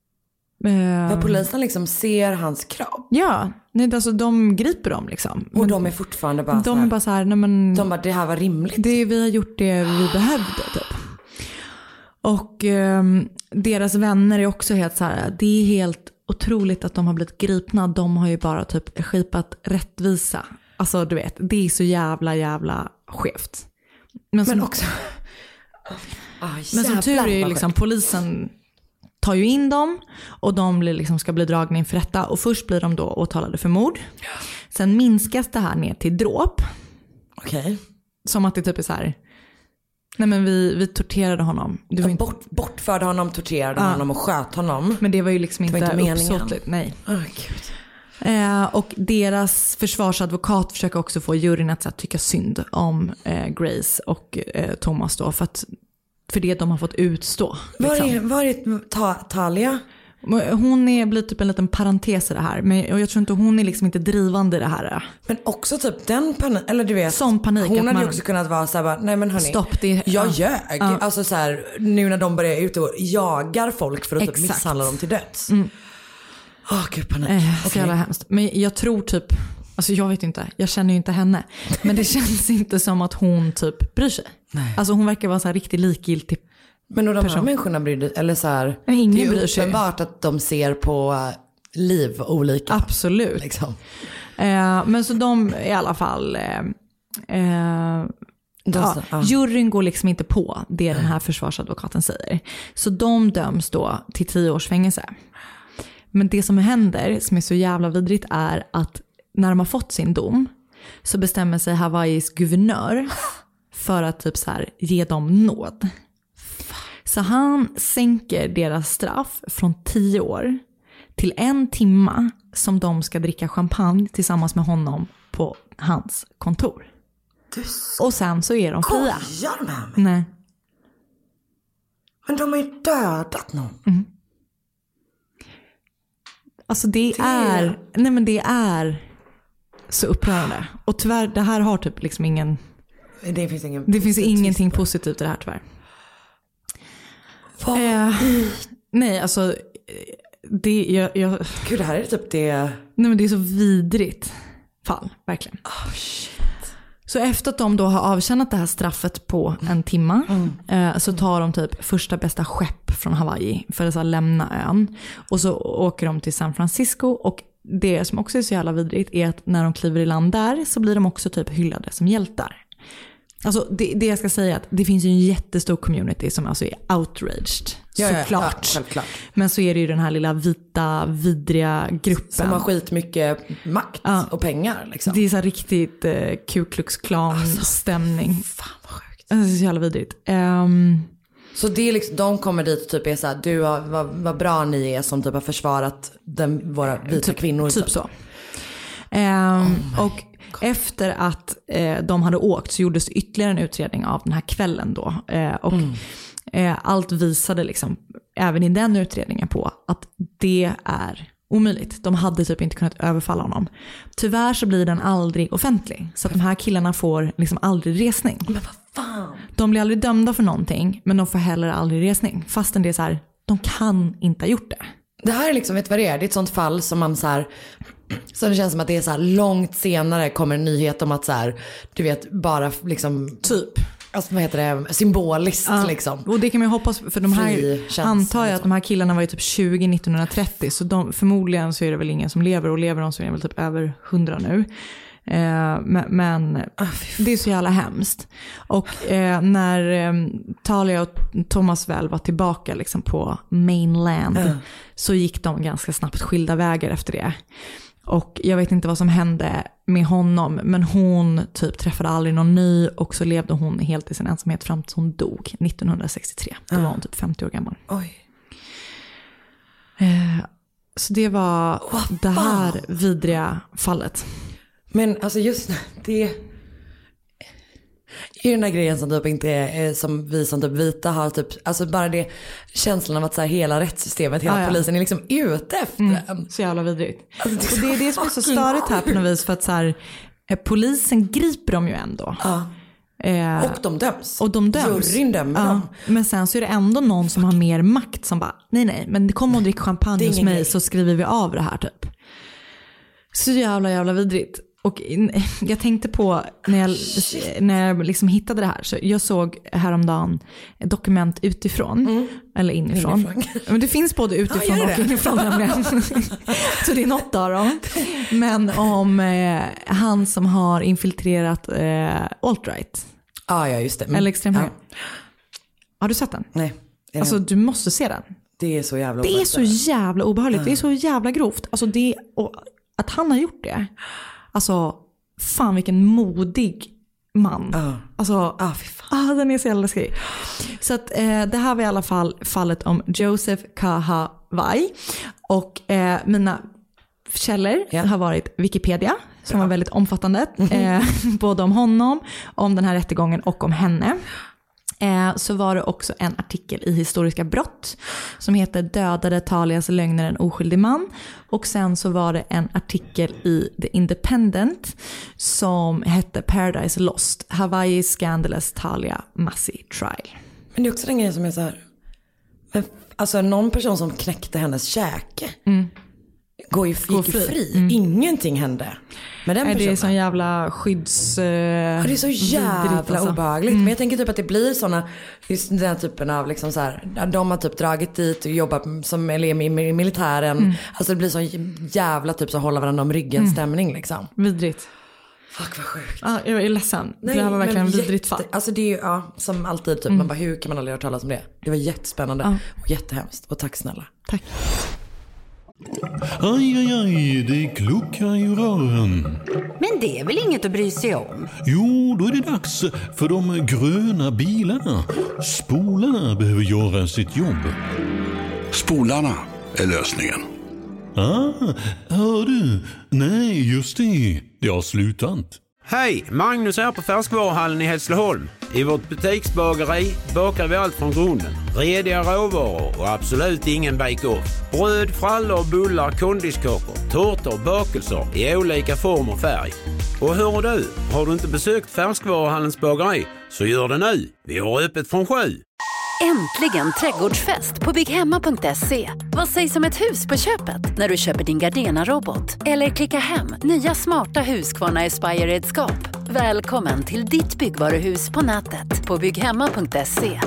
Speaker 8: Vad polisen liksom ser hans kropp.
Speaker 2: Ja, alltså de griper dem liksom.
Speaker 8: Och de är fortfarande bara
Speaker 2: de är bara så här, nej men...
Speaker 8: De bara, det här var rimligt.
Speaker 2: Vi har gjort det vi behövde typ. Och deras vänner är också helt så här, det är helt otroligt att de har blivit gripna. De har ju bara typ skipat rättvisa. Alltså du vet, det är så jävla skevt. Men
Speaker 8: också...
Speaker 2: men som tur är ju liksom polisen tar ju in dem och de blir liksom, ska bli dragna inför rätta. Och först blir de då åtalade för mord. Sen minskas det här ner till dråp.
Speaker 8: Okej.
Speaker 2: Som att det typ är så här... Nej men vi torterade honom. Det var
Speaker 8: inte... Bortförde honom, torterade honom och sköt honom.
Speaker 2: Men det var ju liksom inte uppsåtligt. Nej. Och deras försvarsadvokat försöker också få juryn att tycka synd om Grace och Thomas då. För det de har fått utstå. Liksom.
Speaker 8: Var är Talia?
Speaker 2: Hon blir typ en liten parentes i det här. Men jag tror inte hon är liksom inte drivande i det här.
Speaker 8: Men också typ den panik, eller du vet.
Speaker 2: Sån panik.
Speaker 8: Hon hade ju också kunnat vara så här bara, nej men hörni.
Speaker 2: Stopp det.
Speaker 8: Jag ljög. Alltså så här, nu när de börjar ut och jagar folk för att typ misshandla dem till döds. Gud panik.
Speaker 2: Så jävla hemskt. Men jag tror typ, alltså jag vet inte, jag känner ju inte henne. Men det känns inte som att hon typ bryr sig. Nej. Alltså hon verkar vara så här riktigt likgiltig.
Speaker 8: Men de här människorna bryr sig, eller så här,
Speaker 2: ingen
Speaker 8: det är
Speaker 2: bryr
Speaker 8: ju
Speaker 2: sig.
Speaker 8: uppenbart att de ser på liv olika.
Speaker 2: Absolut.
Speaker 8: Liksom.
Speaker 2: Men så de i alla fall... juryn går liksom inte på det den här försvarsadvokaten säger. Så de döms då till 10 års fängelse. Men det som händer, som är så jävla vidrigt, är att när de har fått sin dom så bestämmer sig Hawaiis guvernör för att typ så här ge dem nåd. Så han sänker deras straff från 10 år till 1 timme som de ska dricka champagne tillsammans med honom på hans kontor. Och sen så är de fria.
Speaker 8: Skojar med mig?
Speaker 2: Nej.
Speaker 8: Men de har ju dödat någon.
Speaker 2: Alltså det är så upprörande. Och tyvärr, det här har typ liksom ingen... Det finns ingenting positivt i det här tyvärr. Nej, alltså det
Speaker 8: Gud, det här är typ det.
Speaker 2: Nej men det är så vidrigt fall, verkligen.
Speaker 8: Shit.
Speaker 2: Så efter att de då har avtjänat det här straffet på 1 timme så tar de typ första bästa skepp från Hawaii för att så lämna ön. Och så åker de till San Francisco, och det som också är så jävla vidrigt är att när de kliver i land där så blir de också typ hyllade som hjältar. Alltså det jag ska säga är att det finns ju en jättestor community som alltså är outraged. Såklart.
Speaker 8: Självklart.
Speaker 2: Men så är det ju den här lilla vita, vidriga gruppen.
Speaker 8: Som har skitmycket makt och pengar. Liksom.
Speaker 2: Det är så här riktigt Ku Klux Klan stämning.
Speaker 8: Fan vad sjukt.
Speaker 2: Det är så jävla vidrigt.
Speaker 8: Så det är liksom, de kommer dit och typ är så här, du vad bra ni är som typ har försvarat våra vita kvinnor.
Speaker 2: Typ så. Och efter att de hade åkt så gjordes ytterligare en utredning av den här kvällen då. Och allt visade liksom, även i den utredningen, på att det är omöjligt. De hade typ inte kunnat överfalla honom. Tyvärr så blir den aldrig offentlig. Så att de här killarna får liksom aldrig resning.
Speaker 8: Men vad fan?
Speaker 2: De blir aldrig dömda för någonting, men de får heller aldrig resning. Fastän det är så här, de kan inte ha gjort det.
Speaker 8: Det här är liksom, vet du vad det är? Det är ett sånt fall som man så här, så det känns som att det är så här långt senare kommer en nyhet om att så här, du vet, bara liksom
Speaker 2: typ.
Speaker 8: Alltså vad heter det, symboliskt liksom.
Speaker 2: Och det kan man ju hoppas, för de här antar jag att de här killarna var ju typ 20 1930, så förmodligen så är det väl ingen som lever, och lever de så är det väl typ över 100 nu. Men det är så jävla hemskt. Och när Talia och Thomas väl var tillbaka liksom på mainland så gick de ganska snabbt skilda vägar efter det. Och jag vet inte vad som hände med honom, men hon typ träffade aldrig någon ny, och så levde hon helt i sin ensamhet fram till hon dog 1963. Då var hon typ 50 år gammal.
Speaker 8: Oj.
Speaker 2: Så det var det här vidriga fallet.
Speaker 8: Men alltså just det är den här grejen som typ inte är som vi som typ vita har typ, alltså bara det känslan av att så här, hela rättssystemet, hela polisen är liksom ute efter en.
Speaker 2: Så jävla vidrigt. Alltså, och det är det som är så störigt här på något vis, för att så här, polisen griper dem ju ändå.
Speaker 8: Och de döms.
Speaker 2: Och de döms.
Speaker 8: Juryn dömer dem.
Speaker 2: Men sen så är det ändå någon som har mer makt som bara, nej, men det kommer att dricka champagne hos mig så skriver vi av det här typ. Så jävla vidrigt. Och jag tänkte på när jag liksom hittade det här, så jag såg häromdagen ett dokument utifrån eller inifrån. Men det finns både utifrån och inifrån nämligen. Så det är något av dem. Men om han som har infiltrerat alt-right.
Speaker 8: Ja, just det.
Speaker 2: Eller extremhöger. Har du sett den?
Speaker 8: Nej.
Speaker 2: Alltså du måste se den.
Speaker 8: Det är så jävla
Speaker 2: obehagligt. Det är så jävla obehagligt. Det är så jävla grovt. Alltså det, och att han har gjort det. Alltså, fan vilken modig man. Alltså, den är så jävla läskig. Så att det här var i alla fall fallet om Joseph Kahawai. Och mina källor har varit Wikipedia, som var väldigt omfattande. Både om honom, om den här rättegången och om henne. Så var det också en artikel i Historiska brott som heter Dödade Talias lögner en oskyldig man. Och sen så var det en artikel i The Independent som hette Paradise Lost, Hawaii Scandalous Talia Massi Trial.
Speaker 8: Men det är också den grejen som är så här, alltså någon person som knäckte hennes käke gick ju fri. Ingenting hände med den personen.
Speaker 2: Det är så jävla skydds...
Speaker 8: det är så jävla obehagligt. Men jag tänker typ att det blir såna, den typen av liksom så här, de har typ dragit dit och jobbat som eller i militären. Alltså det blir så jävla typ så hålla varandra om ryggen stämning liksom.
Speaker 2: Vidrigt.
Speaker 8: Fuck vad sjukt.
Speaker 2: Ja, jag är ledsen. Nej, det här var verkligen en vidrigt fall.
Speaker 8: Alltså det är ju, som alltid typ, man bara, hur kan man aldrig höra talas om det? Det var jättespännande och jättehemskt. Och tack snälla.
Speaker 2: Tack.
Speaker 1: Aj, det kluckar i rören.
Speaker 9: Men det är väl inget att bry sig om?
Speaker 1: Jo, då är det dags för de gröna bilarna. Spolarna behöver göra sitt jobb.
Speaker 3: Spolarna är lösningen.
Speaker 1: Hör du? Nej, just det. Det har slutat.
Speaker 10: Hej, Magnus här på Färskvaruhallen i Hässleholm. I vårt butiksbageri bakar vi allt från grunden. Rediga råvaror och absolut ingen bake-off. Bröd, frallor, bullar, kondiskakor, tårtor och bakelser i olika form och färg. Och hör du, har du inte besökt Färskvaruhallens bageri så gör det nu. Vi har öppet från 7.
Speaker 4: Äntligen trädgårdsfest på bigghemma.se. Vad sägs om ett hus på köpet när du köper din Gardena-robot? Eller klicka hem nya smarta Husqvarna Aspire-redskap. Välkommen till ditt byggvaruhus på nätet på bigghemma.se.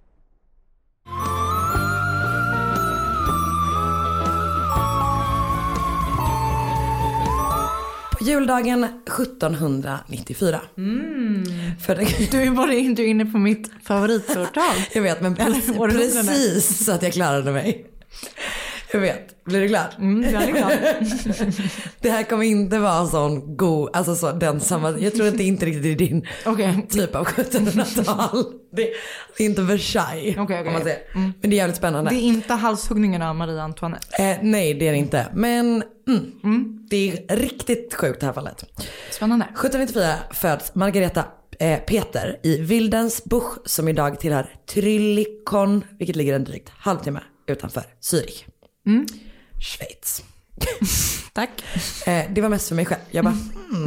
Speaker 8: Juldagen 1794.
Speaker 2: Du är inne på mitt favoritårtal.
Speaker 8: Jag vet, men precis så att jag klarade mig. Jag vet. Blir du glad?
Speaker 2: Jag är glad.
Speaker 8: Det här kommer inte vara sån god, alltså så den samma, jag tror att det inte riktigt är din typ av 1700-tal. Det är inte Versailles, om man säger. Men det är jävligt spännande.
Speaker 2: Det är inte halshuggningen av Marie Antoinette.
Speaker 8: Nej, det är det inte. Men det är riktigt sjukt det här fallet.
Speaker 2: Spännande.
Speaker 8: 1794 föds Margareta Peter i Wildensbuch som idag tillhör Tryllikon, vilket ligger en drygt halvtimme utanför Zürich. Schweiz.
Speaker 2: Tack.
Speaker 8: Det var mest för mig själv. Jag bara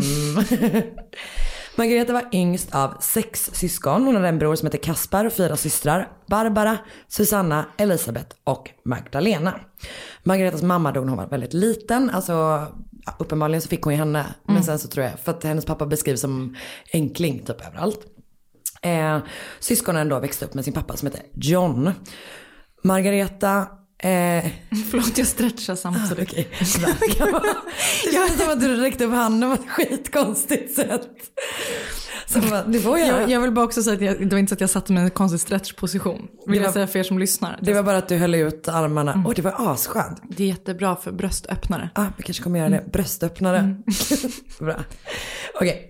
Speaker 8: Margareta var yngst av 6 syskon. Hon hade en bror som heter Kaspar och 4 systrar. Barbara, Susanna, Elisabeth och Magdalena. Margaretas mamma dog när hon var väldigt liten. Alltså uppenbarligen så fick hon ju henne. Men sen så tror jag, för att hennes pappa beskrivs som enkling typ överallt. Syskonen då växte upp med sin pappa som heter John. Margareta
Speaker 2: förlåt, jag stretchar samtidigt.
Speaker 8: Okay. Det känns som att du räckte upp handen på ett skitkonstigt sätt. Så det får
Speaker 2: jag vill bara också säga att det var inte så att jag satte mig i en konstig stretchposition. Vill jag säga för er som lyssnar.
Speaker 8: Det var bara att du höll ut armarna. Det var asskönt.
Speaker 2: Det är jättebra för bröstöppnare.
Speaker 8: Vi kanske kommer göra det. Bröstöppnare. Bra. Okej.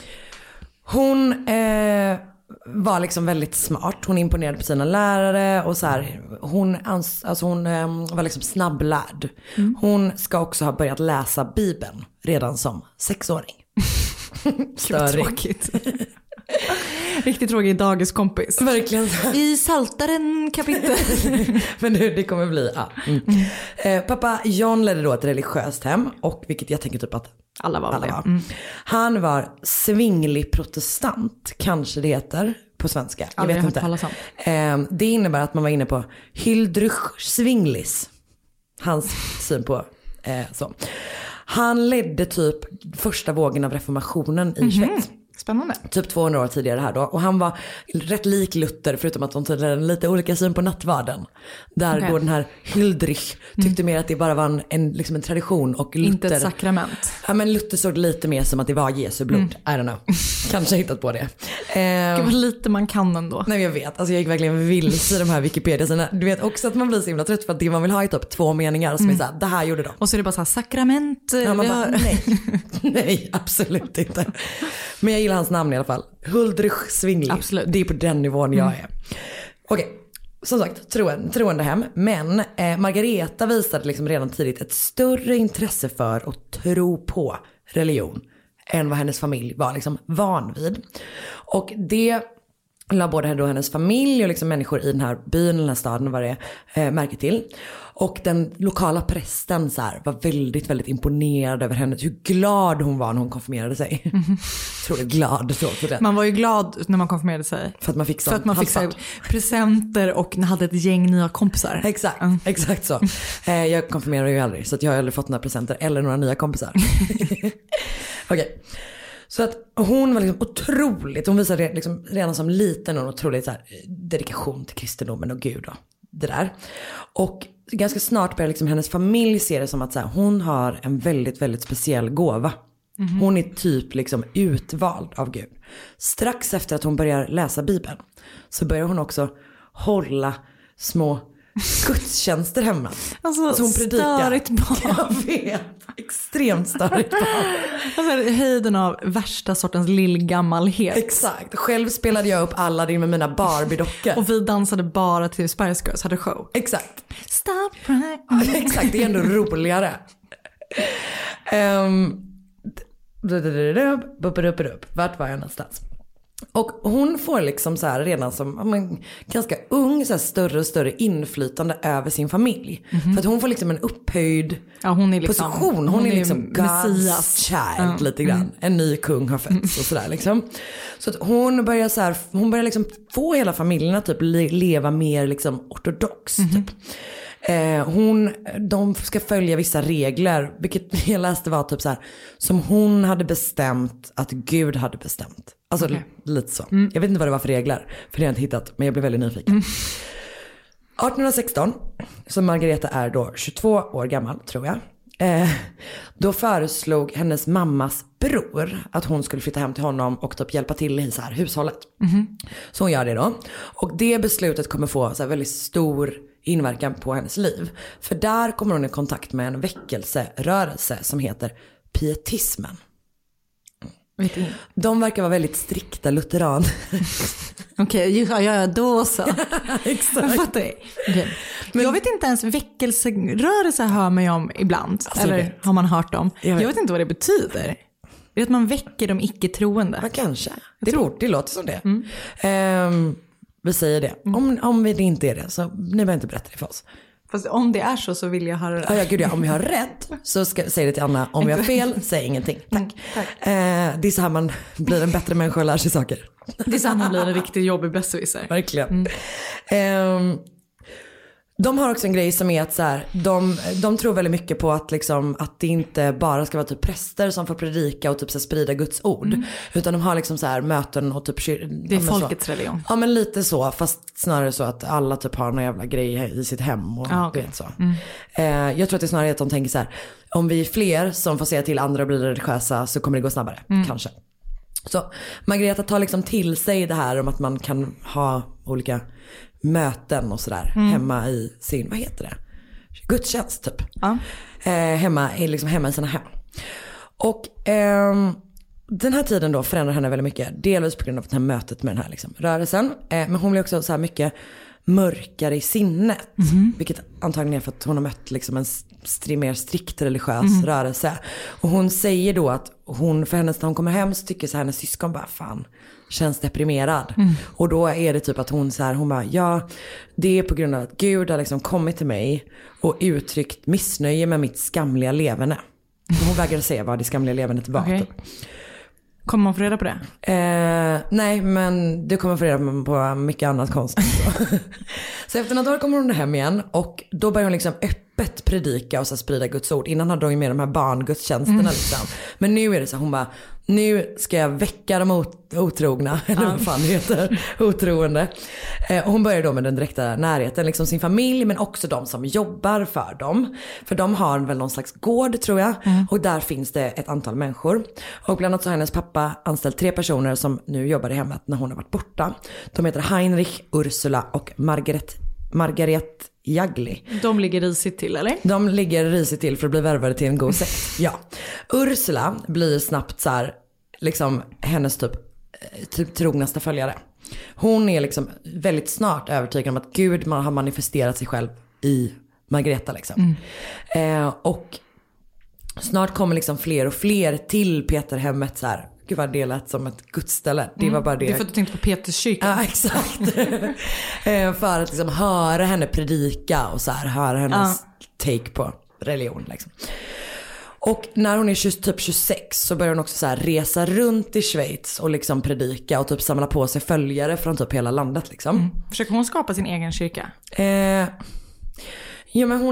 Speaker 8: Hon var liksom väldigt smart. Hon imponerade på sina lärare och så här, hon var liksom snabblärd. Hon ska också ha börjat läsa Bibeln redan som 6-åring.
Speaker 2: Tråkigt. Riktigt tråkig dagiskompis.
Speaker 8: Verkligen.
Speaker 2: I Saltaren kapitel.
Speaker 8: Men nu, det kommer bli pappa John ledde då ett religiöst hem, och vilket jag tänker typ att
Speaker 2: alla var.
Speaker 8: Han var svinglig protestant, kanske det heter på svenska. Jag vet inte. Det innebär att man var inne på Hildrych Zwinglis. Hans syn på så. Han ledde typ första vågen av reformationen i Schweiz.
Speaker 2: Spännande.
Speaker 8: Typ 200 år tidigare här då. Och han var rätt lik Luther, förutom att de hade lite olika syn på nattvarden. Där då den här Hildrich tyckte mer att det bara var en tradition. Och Luther,
Speaker 2: inte ett sakrament.
Speaker 8: Ja, men Luther såg lite mer som att det var Jesu blod. I don't know. Kanske hittat på det.
Speaker 2: Det var lite man kan ändå.
Speaker 8: Nej, jag vet. Alltså jag gick verkligen vilse i de här Wikipedia-sidorna. Du vet också att man blir så himla trött för att det man vill ha är typ 2 meningar som är såhär, det här gjorde de.
Speaker 2: Och så är det bara så här, sakrament.
Speaker 8: Ja, man bara, nej, absolut inte. Men jag gillar hans namn i alla fall. Huldrych Zwingli.
Speaker 2: Absolut.
Speaker 8: Det är på den nivån jag är. Okej, som sagt, troende hem. Men Margareta visade liksom redan tidigt ett större intresse för att tro på religion än vad hennes familj var liksom van vid. Och det la både då hennes familj och liksom människor i den här byn, den här staden, var det märke till. Och den lokala prästen så här, var väldigt, väldigt imponerad över henne. Hur glad hon var när hon konfirmerade sig. Tror jag glad.
Speaker 2: Man var ju glad när man konfirmerade sig.
Speaker 8: För att man fick
Speaker 2: presenter och hade ett gäng nya kompisar.
Speaker 8: Exakt, exakt så. Jag konfirmerar ju aldrig, så att jag har aldrig fått några presenter eller några nya kompisar. Okej. Så att hon var liksom otroligt, hon visade liksom redan som liten en otroligt så här dedikation till kristendomen och Gud och det där. Och ganska snart började liksom hennes familj se det som att så här, hon har en väldigt, väldigt speciell gåva. Hon är typ liksom utvald av Gud. Strax efter att hon börjar läsa Bibeln så börjar hon också hålla små gudstjänster hemma.
Speaker 2: Alltså
Speaker 8: hon predikar.
Speaker 2: Störigt barn.
Speaker 8: Jag vet. Extremt störigt barn.
Speaker 2: Alltså höjden av värsta sortens lillgammalhet.
Speaker 8: Exakt. Själv spelade jag upp Aladdin med mina Barbie-dockor.
Speaker 2: Och vi dansade bara till Spice Girls, hade show.
Speaker 8: Exakt.
Speaker 2: Stop right.
Speaker 8: Exakt, det är ändå roligare. Vart var jag någonstans? Och hon får liksom så här redan som ganska ung så här större och större inflytande över sin familj. För att hon får liksom en upphöjd
Speaker 2: hon är liksom,
Speaker 8: position. Hon är liksom
Speaker 2: Messias
Speaker 8: child lite grann. En ny kung har fötts och sådär liksom. Så att hon börjar så här, hon börjar liksom få hela familjen att typ leva mer liksom ortodox typ. De ska följa vissa regler, vilket jag läste var typ så här, som hon hade bestämt att Gud hade bestämt. Alltså lite så. Jag vet inte vad det var för regler, för det har jag inte hittat, men jag blev väldigt nyfiken. 1816, så Margareta är då 22 år gammal tror jag. Då föreslog hennes mammas bror att hon skulle flytta hem till honom och typ hjälpa till i så här hushållet. Så hon gör det då. Och det beslutet kommer få så här väldigt stor inverkan på hennes liv. För där kommer hon i kontakt med en väckelserörelse som heter pietismen. De verkar vara väldigt strikta lutheraner.
Speaker 2: Okej, ja, då så.
Speaker 8: Exakt.
Speaker 2: Jag fattar. Okay. Men jag vet inte ens, väckelserörelse hör man ju om ibland. Alltså, eller har man hört om. Jag vet inte vad det betyder. Det är att man väcker de icke-troende.
Speaker 8: Ja, kanske. Det låter som det. Vi säger det. Om det inte är det så ni behöver inte berätta det för oss.
Speaker 2: Fast om det är så vill jag höra det.
Speaker 8: Ja, gud, om jag har rätt så säg det till Anna. Om jag har fel, säg ingenting. Tack. Det är så här man blir en bättre människa och lär sig saker.
Speaker 2: Det är så här man blir en riktigt jobbig besserwisser.
Speaker 8: Verkligen. De har också en grej som är att så här, de tror väldigt mycket på att, liksom, att det inte bara ska vara typ präster som får predika och typ så här, sprida Guds ord. Utan de har liksom så här möten och typ
Speaker 2: det är folkets religion.
Speaker 8: Ja, men lite så, fast snarare så att alla typ har någon jävla grej i sitt hem och vet så. Jag tror att det är snarare att de tänker så här, om vi är fler som får säga till andra och bli religiösa så kommer det gå snabbare, kanske. Så Margareta tar liksom till sig det här om att man kan ha olika möten och sådär hemma i sin, vad heter det? Gudstjänst typ. Hemma i sina hem. Och den här tiden då förändrar henne väldigt mycket. Delvis på grund av det här mötet med den här liksom, rörelsen. Men hon blir också så här mycket mörkare i sinnet. Vilket antagligen är för att hon har mött liksom en mer strikt religiös rörelse. Och hon säger då att för hennes, när hon kommer hem så tycker så här, hennes syskon bara fan känns deprimerad. Och då är det typ att hon bara, ja, det är på grund av att Gud har liksom kommit till mig och uttryckt missnöje med mitt skamliga levande. Och hon vägrade säga vad det skamliga levandet var.
Speaker 2: Okay. Kommer man få reda på det?
Speaker 8: Nej, men du kommer få reda på mycket annat konstigt. Så efter några dagar kommer hon hem igen och då börjar hon liksom öppet predika och så sprida Guds ord. Innan hade hon ju med de här barngudstjänsterna liksom. Men nu är det så, hon bara, nu ska jag väcka de otrogna, eller vad fan det heter, otroende. Och hon börjar då med den direkta närheten, liksom sin familj men också de som jobbar för dem. För de har väl någon slags gård tror jag, och där finns det ett antal människor. Och bland annat så har hennes pappa anställt 3 personer som nu jobbar i hemmet när hon har varit borta. De heter Heinrich, Ursula och Margaret Jagli.
Speaker 2: De ligger risigt till, eller?
Speaker 8: De ligger risigt till för att bli värvade till en god sekt. Ja. Ursula blir snabbt så här, liksom hennes typ trognaste följare. Hon är liksom väldigt snart övertygad om att Gud har manifesterat sig själv i Margareta liksom. Och snart kommer liksom fler och fler till Peterhemmet så här. Gud vad det lät som ett gudsställe. Det var bara det.
Speaker 2: Det är för att du tänkte på Peterskyrkan.
Speaker 8: Ja, exakt. För att liksom höra henne predika och så här, höra hennes take på religion liksom. Och när hon är typ 26 så börjar hon också så här resa runt i Schweiz och liksom predika och typ samla på sig följare från typ hela landet liksom.
Speaker 2: Försöker hon skapa sin egen kyrka?
Speaker 8: Ja, men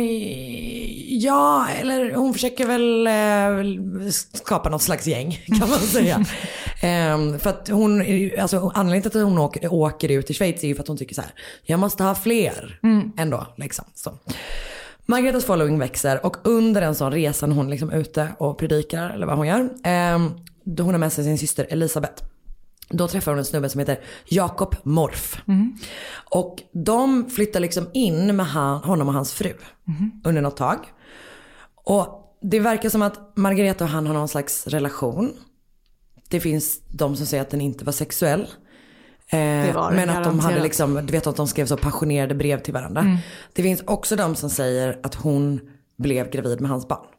Speaker 8: hon försöker väl skapa något slags gäng kan man säga. För att hon, alltså anledningen till att hon åker ut i Schweiz är ju för att hon tycker så här, jag måste ha fler ändå liksom. Så. Margaretas following växer och under en sån resa när hon liksom ute och predikar eller vad hon gör, då hon har med sig sin syster Elisabeth. Då träffar hon en snubbe som heter Jakob Morf. Och de flyttar liksom in med honom och hans fru under något tag. Och det verkar som att Margareta och han har någon slags relation. Det finns de som säger att den inte var sexuell. Men att de hade liksom, du vet att de skrev så passionerade brev till varandra. Det finns också de som säger att hon blev gravid med hans barn.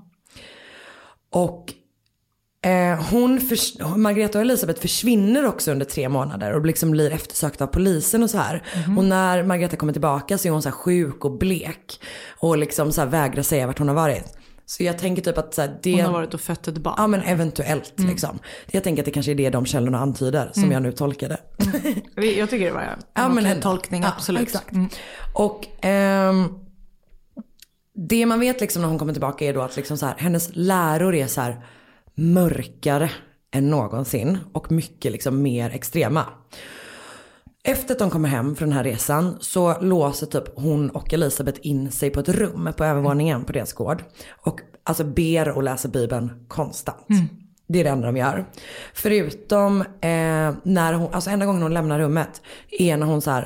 Speaker 8: Och Margareta och Elisabeth försvinner också under 3 månader och liksom blir eftersökta av polisen och så här. Och när Margareta kommer tillbaka så är hon så här sjuk och blek och liksom så här vägrar säga vart hon har varit. Så jag tänker typ att så här,
Speaker 2: hon har varit och fött ett barn.
Speaker 8: Ja, men eventuellt liksom. Jag tänker att det kanske är det de källorna antyder som jag nu tolkade.
Speaker 2: Jag tycker det var en tolkning, absolut.
Speaker 8: Exakt. Och det man vet liksom när hon kommer tillbaka är då att liksom så här, hennes läror är så här mörkare än någonsin och mycket liksom mer extrema. Efter att de kommer hem från den här resan så låser typ hon och Elisabeth in sig på ett rum på övervåningen på deras gård och alltså ber och läser Bibeln konstant. Det är det enda de gör. Förutom när hon, alltså enda gången hon lämnar rummet är när hon så här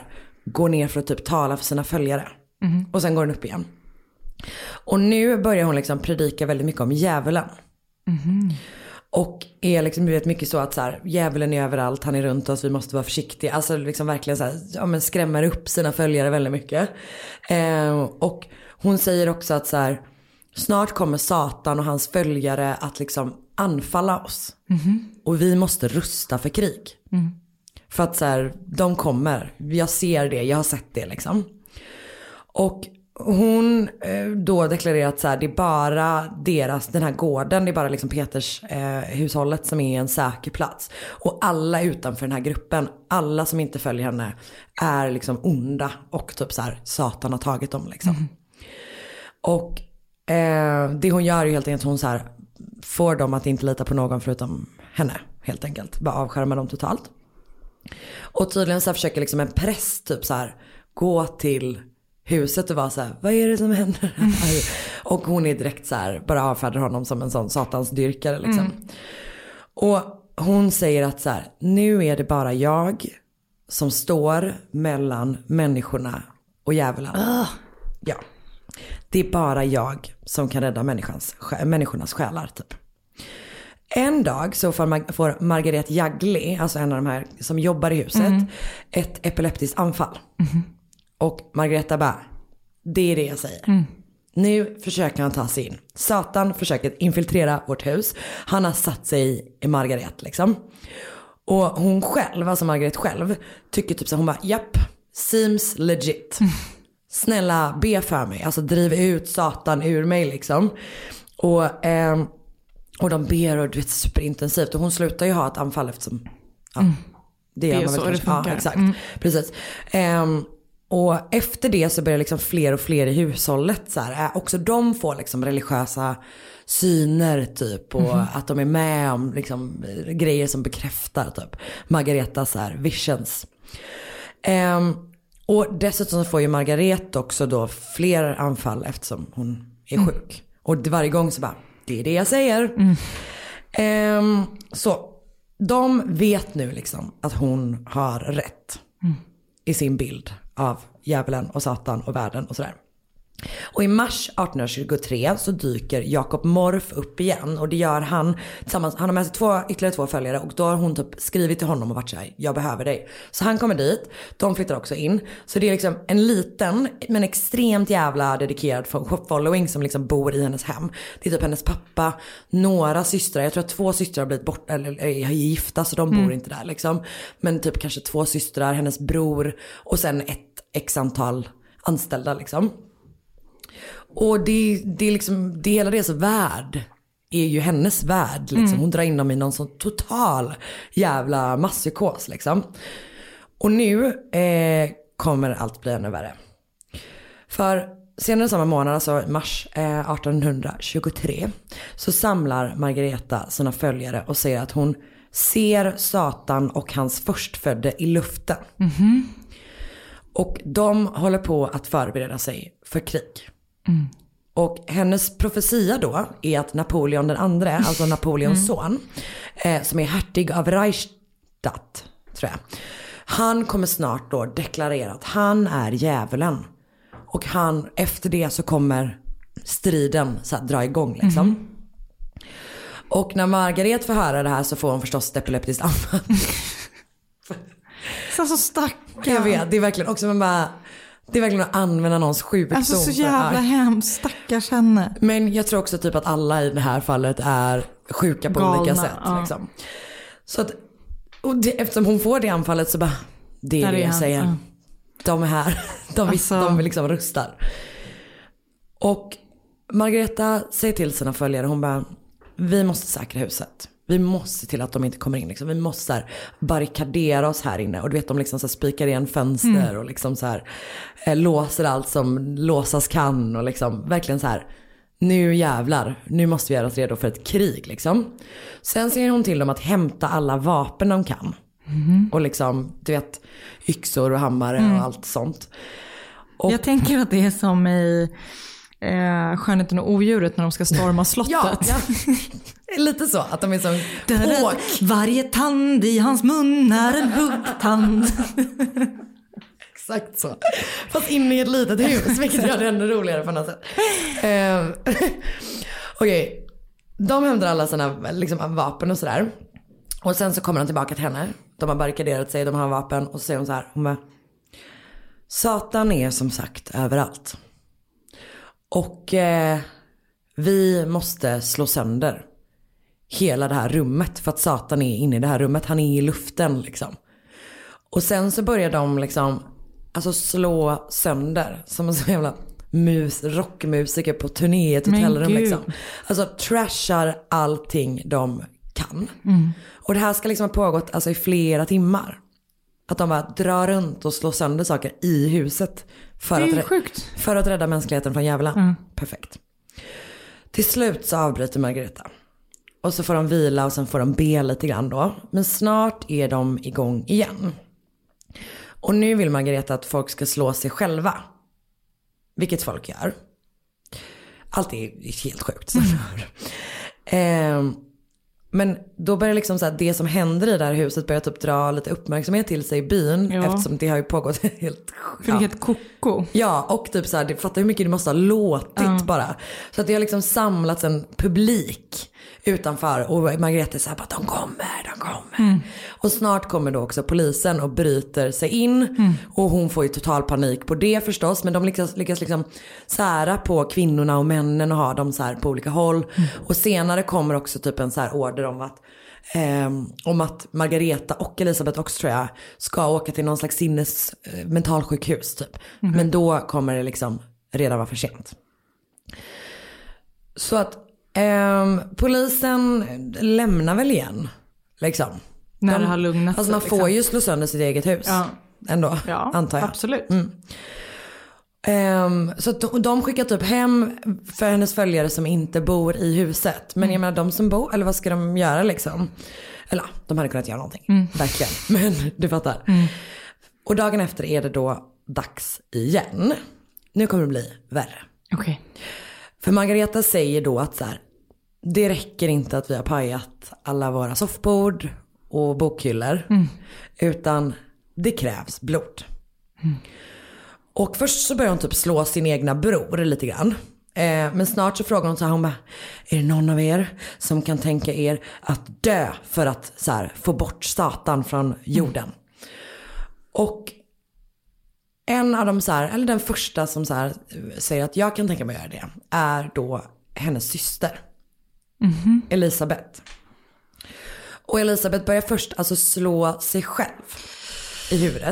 Speaker 8: går ner för att typ tala för sina följare. Och sen går hon upp igen. Och nu börjar hon liksom predika väldigt mycket om djävulen. Och är liksom, du vet, mycket så att så här, djävulen är överallt, han är runt oss, vi måste vara försiktiga. Alltså liksom verkligen så här, ja, men skrämmer upp sina följare väldigt mycket. Och hon säger också att så här, snart kommer Satan och hans följare att liksom anfalla oss. Och vi måste rusta för krig. För att så här, de kommer, jag ser det, jag har sett det liksom. Och hon då deklarerar att så här, det är bara den här gården, det är bara liksom Peters hushållet som är en säker plats. Och alla utanför den här gruppen, alla som inte följer henne är liksom onda och typ så här, Satan har tagit dem liksom. Och det hon gör är helt enkelt att hon så här, får dem att inte lita på någon förutom henne helt enkelt. Bara avskärma dem totalt. Och tydligen så försöker liksom en präst typ så här gå till huset och vara så här, vad är det som händer här? Och hon är direkt så här, bara avfärdar honom som en sån satans dyrkare liksom. Och hon säger att så här, nu är det bara jag som står mellan människorna och djävulen. Ja. Det är bara jag som kan rädda människornas själar typ. En dag så får Margaret Jagli, alltså en av de här som jobbar i huset, ett epileptiskt anfall. Och Margareta bara, det är det jag säger. Nu försöker han ta sig in. Satan försöker infiltrera vårt hus. Han har satt sig i Margaret liksom. Och hon själv, alltså Margaret själv, tycker typ så hon bara, japp, seems legit. Snälla, be för mig. Alltså driv ut Satan ur mig liksom. Och de ber och du vet superintensivt. Och hon slutar ju ha ett anfall eftersom det är så det funkar. Ja, exakt. Precis. Och efter det så börjar liksom fler och fler i hushållet så här, också de får liksom religiösa syner typ och att de är med om liksom grejer som bekräftar typ Margaretas så här visions. Och dessutom så får ju Margaret också då fler anfall eftersom hon är sjuk. Och varje gång så bara, det är det jag säger. Så de vet nu liksom att hon har rätt i sin bild av djävulen och Satan och världen och sådär. Och i mars 1823 så dyker Jakob Morf upp igen. Och det gör han tillsammans. Han har med sig ytterligare två följare. Och då har hon typ skrivit till honom och varit så här, jag behöver dig. Så han kommer dit. De flyttar också in. Så det är liksom en liten men extremt jävla dedikerad following som liksom bor i hennes hem. Det är typ hennes pappa, några systrar. Jag tror att 2 systrar har blivit bort eller är gifta så de bor inte där liksom. Men typ kanske 2 systrar, hennes bror och sen ett x-antal anställda liksom. Och det är liksom, det hela deras värld är ju hennes värld liksom. Hon drar in dem i någon sån total jävla masspsykos liksom. Och nu kommer allt bli ännu värre. För senare samma månad, alltså mars 1823, så samlar Margareta sina följare och säger att hon ser Satan och hans förstfödde i luften. Och de håller på att förbereda sig för krig. Och hennes profetia då är att Napoleon den andre, alltså Napoleons son, som är hertig av Reichstadt, tror jag. Han kommer snart då deklarera att han är djävulen. Och efter det så kommer striden så att dra igång liksom. Och när Margaret får höra det här så får hon förstås ett epileptiskt anfall.
Speaker 2: Så stackare.
Speaker 8: Jag vet, det är verkligen också det är verkligen att använda någons sjukdom.
Speaker 2: Alltså så jävla hemskt, stackars henne.
Speaker 8: Men jag tror också typ att alla i det här fallet är sjuka på olika sätt. Liksom. Så att, eftersom hon får det anfallet så bara, det är det jag säger. De är här, de liksom rustar. Och Margareta säger till sina följare, hon bara, vi måste säkra huset. Vi måste se till att de inte kommer in liksom. Vi måste så här barrikadera oss här inne. Och du vet, de liksom så här spikar igen fönster och liksom så här låser allt som låsas kan. Och liksom verkligen så här, nu jävlar, nu måste vi göra oss redo för ett krig liksom. Sen säger hon till dem att hämta alla vapen de kan. Och liksom, du vet, yxor och hammare och allt sånt. Och
Speaker 2: jag tänker att det är som i Skönheten och odjuret när de ska storma slottet.
Speaker 8: Ja. Lite så, att de är som
Speaker 2: varje tand i hans mun är en huggtand.
Speaker 8: Exakt så. Fast inne i ett litet hus, vilket gör det ännu roligare på något sätt. Okej. De hämtar alla sina liksom, vapen och sådär. Och sen så kommer de tillbaka till henne. De har barrikaderat sig, de har vapen. Och så säger hon så här. Hon bara, Satan är som sagt överallt. Och vi måste slå sönder hela det här rummet. För att Satan är inne i det här rummet. Han är i luften liksom. Och sen så börjar de liksom alltså slå sönder. Som en sån jävla rockmusiker på turné i ett hotellrum liksom. Alltså trashar allting de kan. Och det här ska liksom ha pågått alltså, i flera timmar. Att de bara drar runt och slår sönder saker i huset. För att rädda mänskligheten från djävulen. Perfekt. Till slut så avbryter Margareta. Och så får de vila och sen får de be lite grann då. Men snart är de igång igen. Och nu vill Margareta att folk ska slå sig själva. Vilket folk gör. Allt är helt sjukt. Men då börjar liksom så här, det som händer i det här huset börjar typ dra lite uppmärksamhet till sig i byn. Ja. Eftersom det har ju pågått helt...
Speaker 2: För det är helt koko.
Speaker 8: Ja, och typ så här, fattar hur mycket det måste ha låtit bara. Så att det har liksom samlats en publik utanför. Och Margareta är så här, bara, de kommer. Och snart kommer då också polisen och bryter sig in. Och hon får ju total panik på det förstås. Men de lyckas liksom sära på kvinnorna och männen och ha dem så här på olika håll. Och senare kommer också typ en så här order om att Margareta och Elisabeth också tror jag ska åka till någon slags mentalsjukhus typ. Men då kommer det liksom redan vara för sent. Så att polisen lämnar väl igen liksom.
Speaker 2: När det har lugnat sig.
Speaker 8: Alltså man får ju slå sönder sitt eget hus ändå, antar jag.
Speaker 2: Absolut.
Speaker 8: Så att de skickar typ hem för hennes följare som inte bor i huset. Men jag menar de som bor, eller vad ska de göra liksom? Eller de hade kunnat göra någonting, verkligen. Men du fattar. Och dagen efter är det då dags igen. Nu kommer det bli värre.
Speaker 2: Okej.
Speaker 8: För Margareta säger då att så här, det räcker inte att vi har pajat alla våra soffbord och bokhyllor. Utan det krävs blod. Och först så börjar hon typ slå sin egna bror lite grann. Men snart så frågar hon så här, hon bara, är det någon av er som kan tänka er att dö för att så här, få bort Satan från jorden? Och en av dem så här, eller den första som så här säger att jag kan tänka mig att göra det, är då hennes syster. Elisabeth. Och Elisabeth börjar först alltså slå sig själv i huvudet.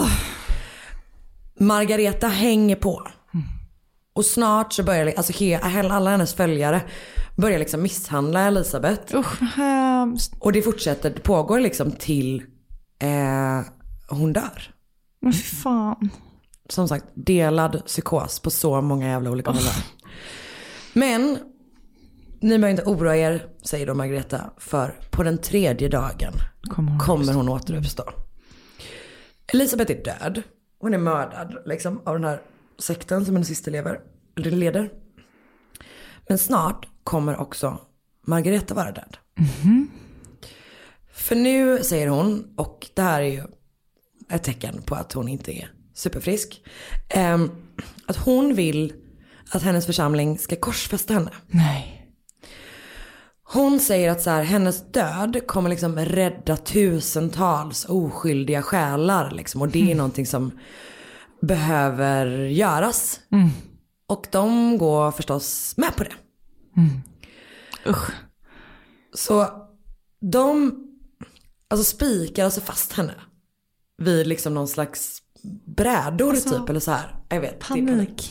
Speaker 8: Margareta hänger på. Och snart så börjar alltså alla hennes följare börjar liksom misshandla Elisabeth. Och det fortsätter, det pågår liksom till hon dör.
Speaker 2: Men fan.
Speaker 8: Som sagt, delad psykos på så många jävla olika håll. Men ni behöver inte oroa er, säger då Margareta, för på den 3:e dagen kommer hon återuppstå. Elisabeth är död. Hon är mördad liksom, av den här sekten som hennes syster leder. Men snart kommer också Margareta vara död. För nu säger hon, och det här är ju ett tecken på att hon inte är superfrisk, att hon vill att hennes församling ska korsfästa henne.
Speaker 2: Nej.
Speaker 8: Hon säger att så här, hennes död kommer liksom rädda tusentals oskyldiga själar liksom, och det är någonting som behöver göras. Och de går förstås med på det. Så de alltså spikar alltså fast henne vid liksom någon slags brädor alltså, typ eller så här. Jag vet.
Speaker 2: Panik.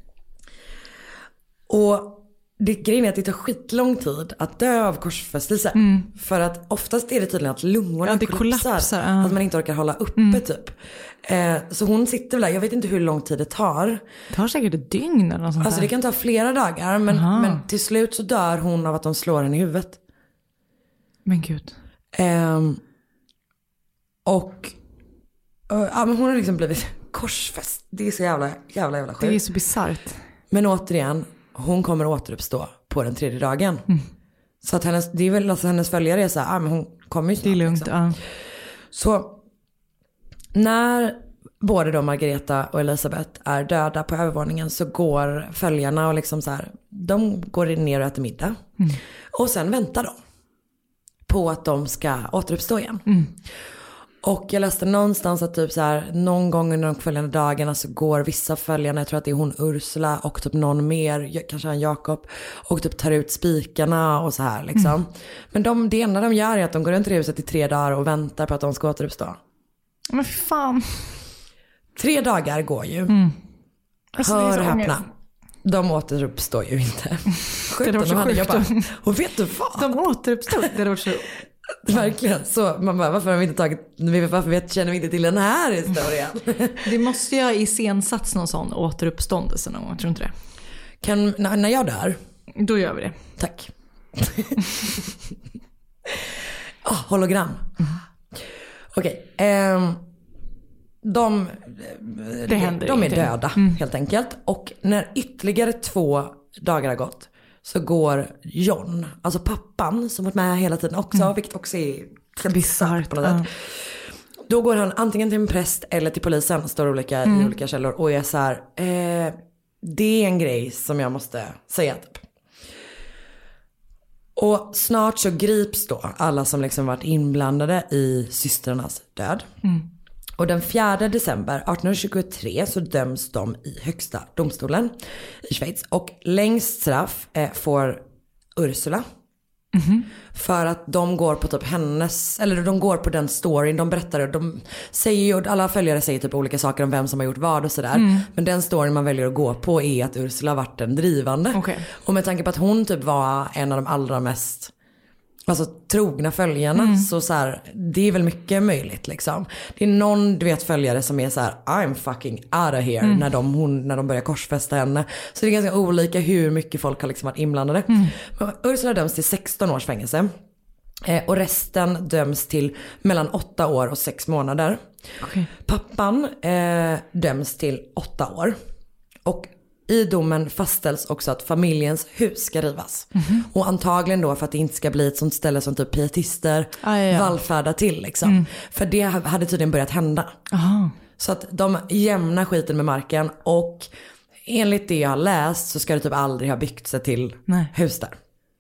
Speaker 8: Och grejen är att det tar skitlång tid att dö av korsfästelse. För att oftast är det tydligen att lungorna kollapsar. Att man inte orkar hålla uppe typ. Så hon sitter där. Jag vet inte hur lång tid det tar.
Speaker 2: Det tar säkert ett dygn eller något sånt.
Speaker 8: Alltså det kan ta flera dagar. Men till slut så dör hon av att de slår henne i huvudet.
Speaker 2: Men gud.
Speaker 8: Men hon har liksom blivit korsfäst. Det är så jävla sjukt.
Speaker 2: Det är så bizarrt.
Speaker 8: Men återigen, hon kommer återuppstå på den 3:e dagen. Så att det är väl alltså hennes följare är så här, men hon kommer ju snart.
Speaker 2: Det är lugnt,
Speaker 8: liksom. Så när både då Margareta och Elisabeth är döda på övervåningen, så går följarna och liksom så här, de går ner och äter middag. Och sen väntar de på att de ska återuppstå igen. Och jag läste någonstans att typ så här, någon gång under de följande dagarna så går vissa följarna, jag tror att det är hon Ursula och typ någon mer, kanske han Jakob, och typ tar ut spikarna och så här liksom. Men det enda de gör är att de går runt i huset i 3 dagar och väntar på att de ska återuppstå.
Speaker 2: Men fan.
Speaker 8: 3 dagar går ju.
Speaker 2: Alltså,
Speaker 8: hör och häpna. De återuppstår ju inte.
Speaker 2: Det var så sjukt.
Speaker 8: Och vet du vad?
Speaker 2: De återuppstod. Det var så...
Speaker 8: Verkligen. Så man bara, varför känner vi inte till den här historien?
Speaker 2: Det måste jag iscensatt någon sån återuppståndelse någon gång, tror inte det?
Speaker 8: När jag dör?
Speaker 2: Då gör vi det.
Speaker 8: Tack. Hologram. Okej. De är döda helt enkelt. Och när ytterligare 2 dagar har gått så går John, alltså pappan som varit med hela tiden också, vilket också är bisarrt på något sätt. Då går han antingen till en präst eller till polisen, står olika i olika källor, och är så här, det är en grej som jag måste säga typ. Och snart så grips då alla som liksom varit inblandade i systrarnas död. Och den 4 december 1823 så döms de i högsta domstolen i Schweiz. Och längst straff får Ursula. För att de går på typ hennes, eller de går på den storyn de berättar. De säger ju, alla följare säger typ olika saker om vem som har gjort vad och sådär. Men den storyn man väljer att gå på är att Ursula har varit den drivande.
Speaker 2: Okay.
Speaker 8: Och med tanke på att hon typ var en av de allra mest trogna följarna, så här, det är väl mycket möjligt liksom. Det är någon, du vet, följare som är så här, I'm fucking out of here, när de börjar korsfästa henne. Så det är ganska olika hur mycket folk har liksom varit inblandade. Men Ursula döms till 16 års fängelse. Och resten döms till mellan 8 år och 6 månader.
Speaker 2: Okay.
Speaker 8: Pappan döms till 8 år. Och i domen fastställs också att familjens hus ska rivas. Och antagligen då för att det inte ska bli ett sånt ställe som typ pietister vallfärdar till liksom. För det hade tydligen börjat hända. Så att de jämnar skiten med marken. Och enligt det jag har läst så ska det typ aldrig ha byggt sig till hus där.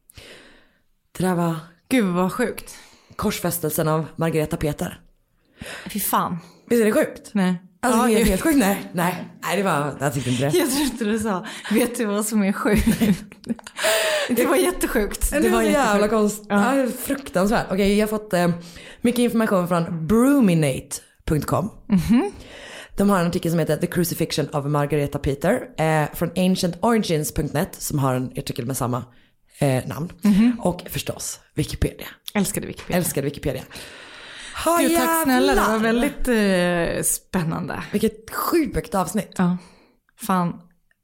Speaker 8: Det där var...
Speaker 2: Gud vad sjukt.
Speaker 8: Korsfästelsen av Margareta Peter.
Speaker 2: Fy fan.
Speaker 8: Visst är det sjukt?
Speaker 2: Nej.
Speaker 8: Alltså det är helt sjukt. Nej, det var, jag tyckte inte det.
Speaker 2: Jag tror inte du sa, vet du vad som är sjukt? Det var jättesjukt.
Speaker 8: Det var jävla konstigt. Ja. Fruktansvärt. Okej, jag har fått mycket information från Bruminate.com. De har en artikel som heter The Crucifixion of Margareta Peter. Från AncientOrigins.net som har en artikel med samma namn. Och förstås Wikipedia.
Speaker 2: Älskade Wikipedia.
Speaker 8: Gud,
Speaker 2: tack snälla, det var väldigt spännande.
Speaker 8: Vilket sjukt avsnitt.
Speaker 2: Ja. Fan,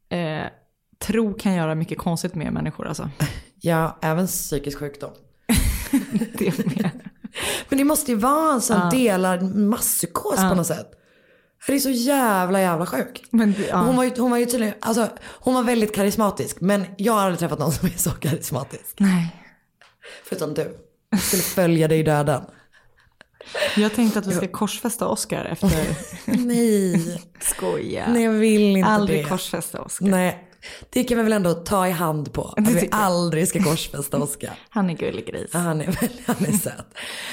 Speaker 2: tro kan göra mycket konstigt med människor alltså.
Speaker 8: Ja, även psykisk sjukdom.
Speaker 2: Det med.
Speaker 8: Men det måste ju vara en sån delad masspsykos på något sätt. Det är så jävla sjukt.
Speaker 2: Men,
Speaker 8: hon var ju tydligen, alltså, hon var väldigt karismatisk. Men jag har aldrig träffat någon som är så karismatisk.
Speaker 2: Nej.
Speaker 8: Förutom du. Jag skulle följa dig i döden.
Speaker 2: Jag tänkte att vi ska korsfästa Oscar efter...
Speaker 8: Nej.
Speaker 2: Skoja.
Speaker 8: Nej, jag vill inte
Speaker 2: aldrig
Speaker 8: det.
Speaker 2: Korsfästa Oscar.
Speaker 8: Nej, det kan vi väl ändå ta i hand på. Att vi aldrig ska korsfästa Oscar.
Speaker 2: Han är gullig gris.
Speaker 8: Han är söt.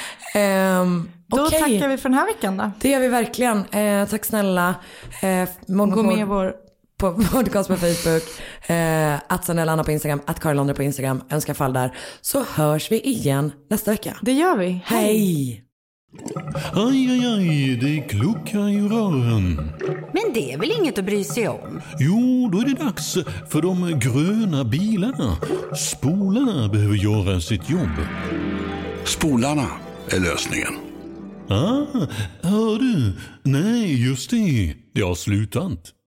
Speaker 2: Då tackar vi för den här veckan då.
Speaker 8: Det gör vi verkligen. Tack snälla.
Speaker 2: Gå med vår...
Speaker 8: på podcast på Facebook, @Sanella på Instagram, @Karin på Instagram, önskar fall där. Så hörs vi igen nästa vecka.
Speaker 2: Det gör vi.
Speaker 8: Hej!
Speaker 1: Aj, det kluckar i rören.
Speaker 9: Men det är väl inget att bry sig om?
Speaker 1: Jo, då är det dags för de gröna bilarna. Spolarna behöver göra sitt jobb.
Speaker 3: Spolarna är lösningen.
Speaker 1: Hör du? Nej, just det. Det har slutat.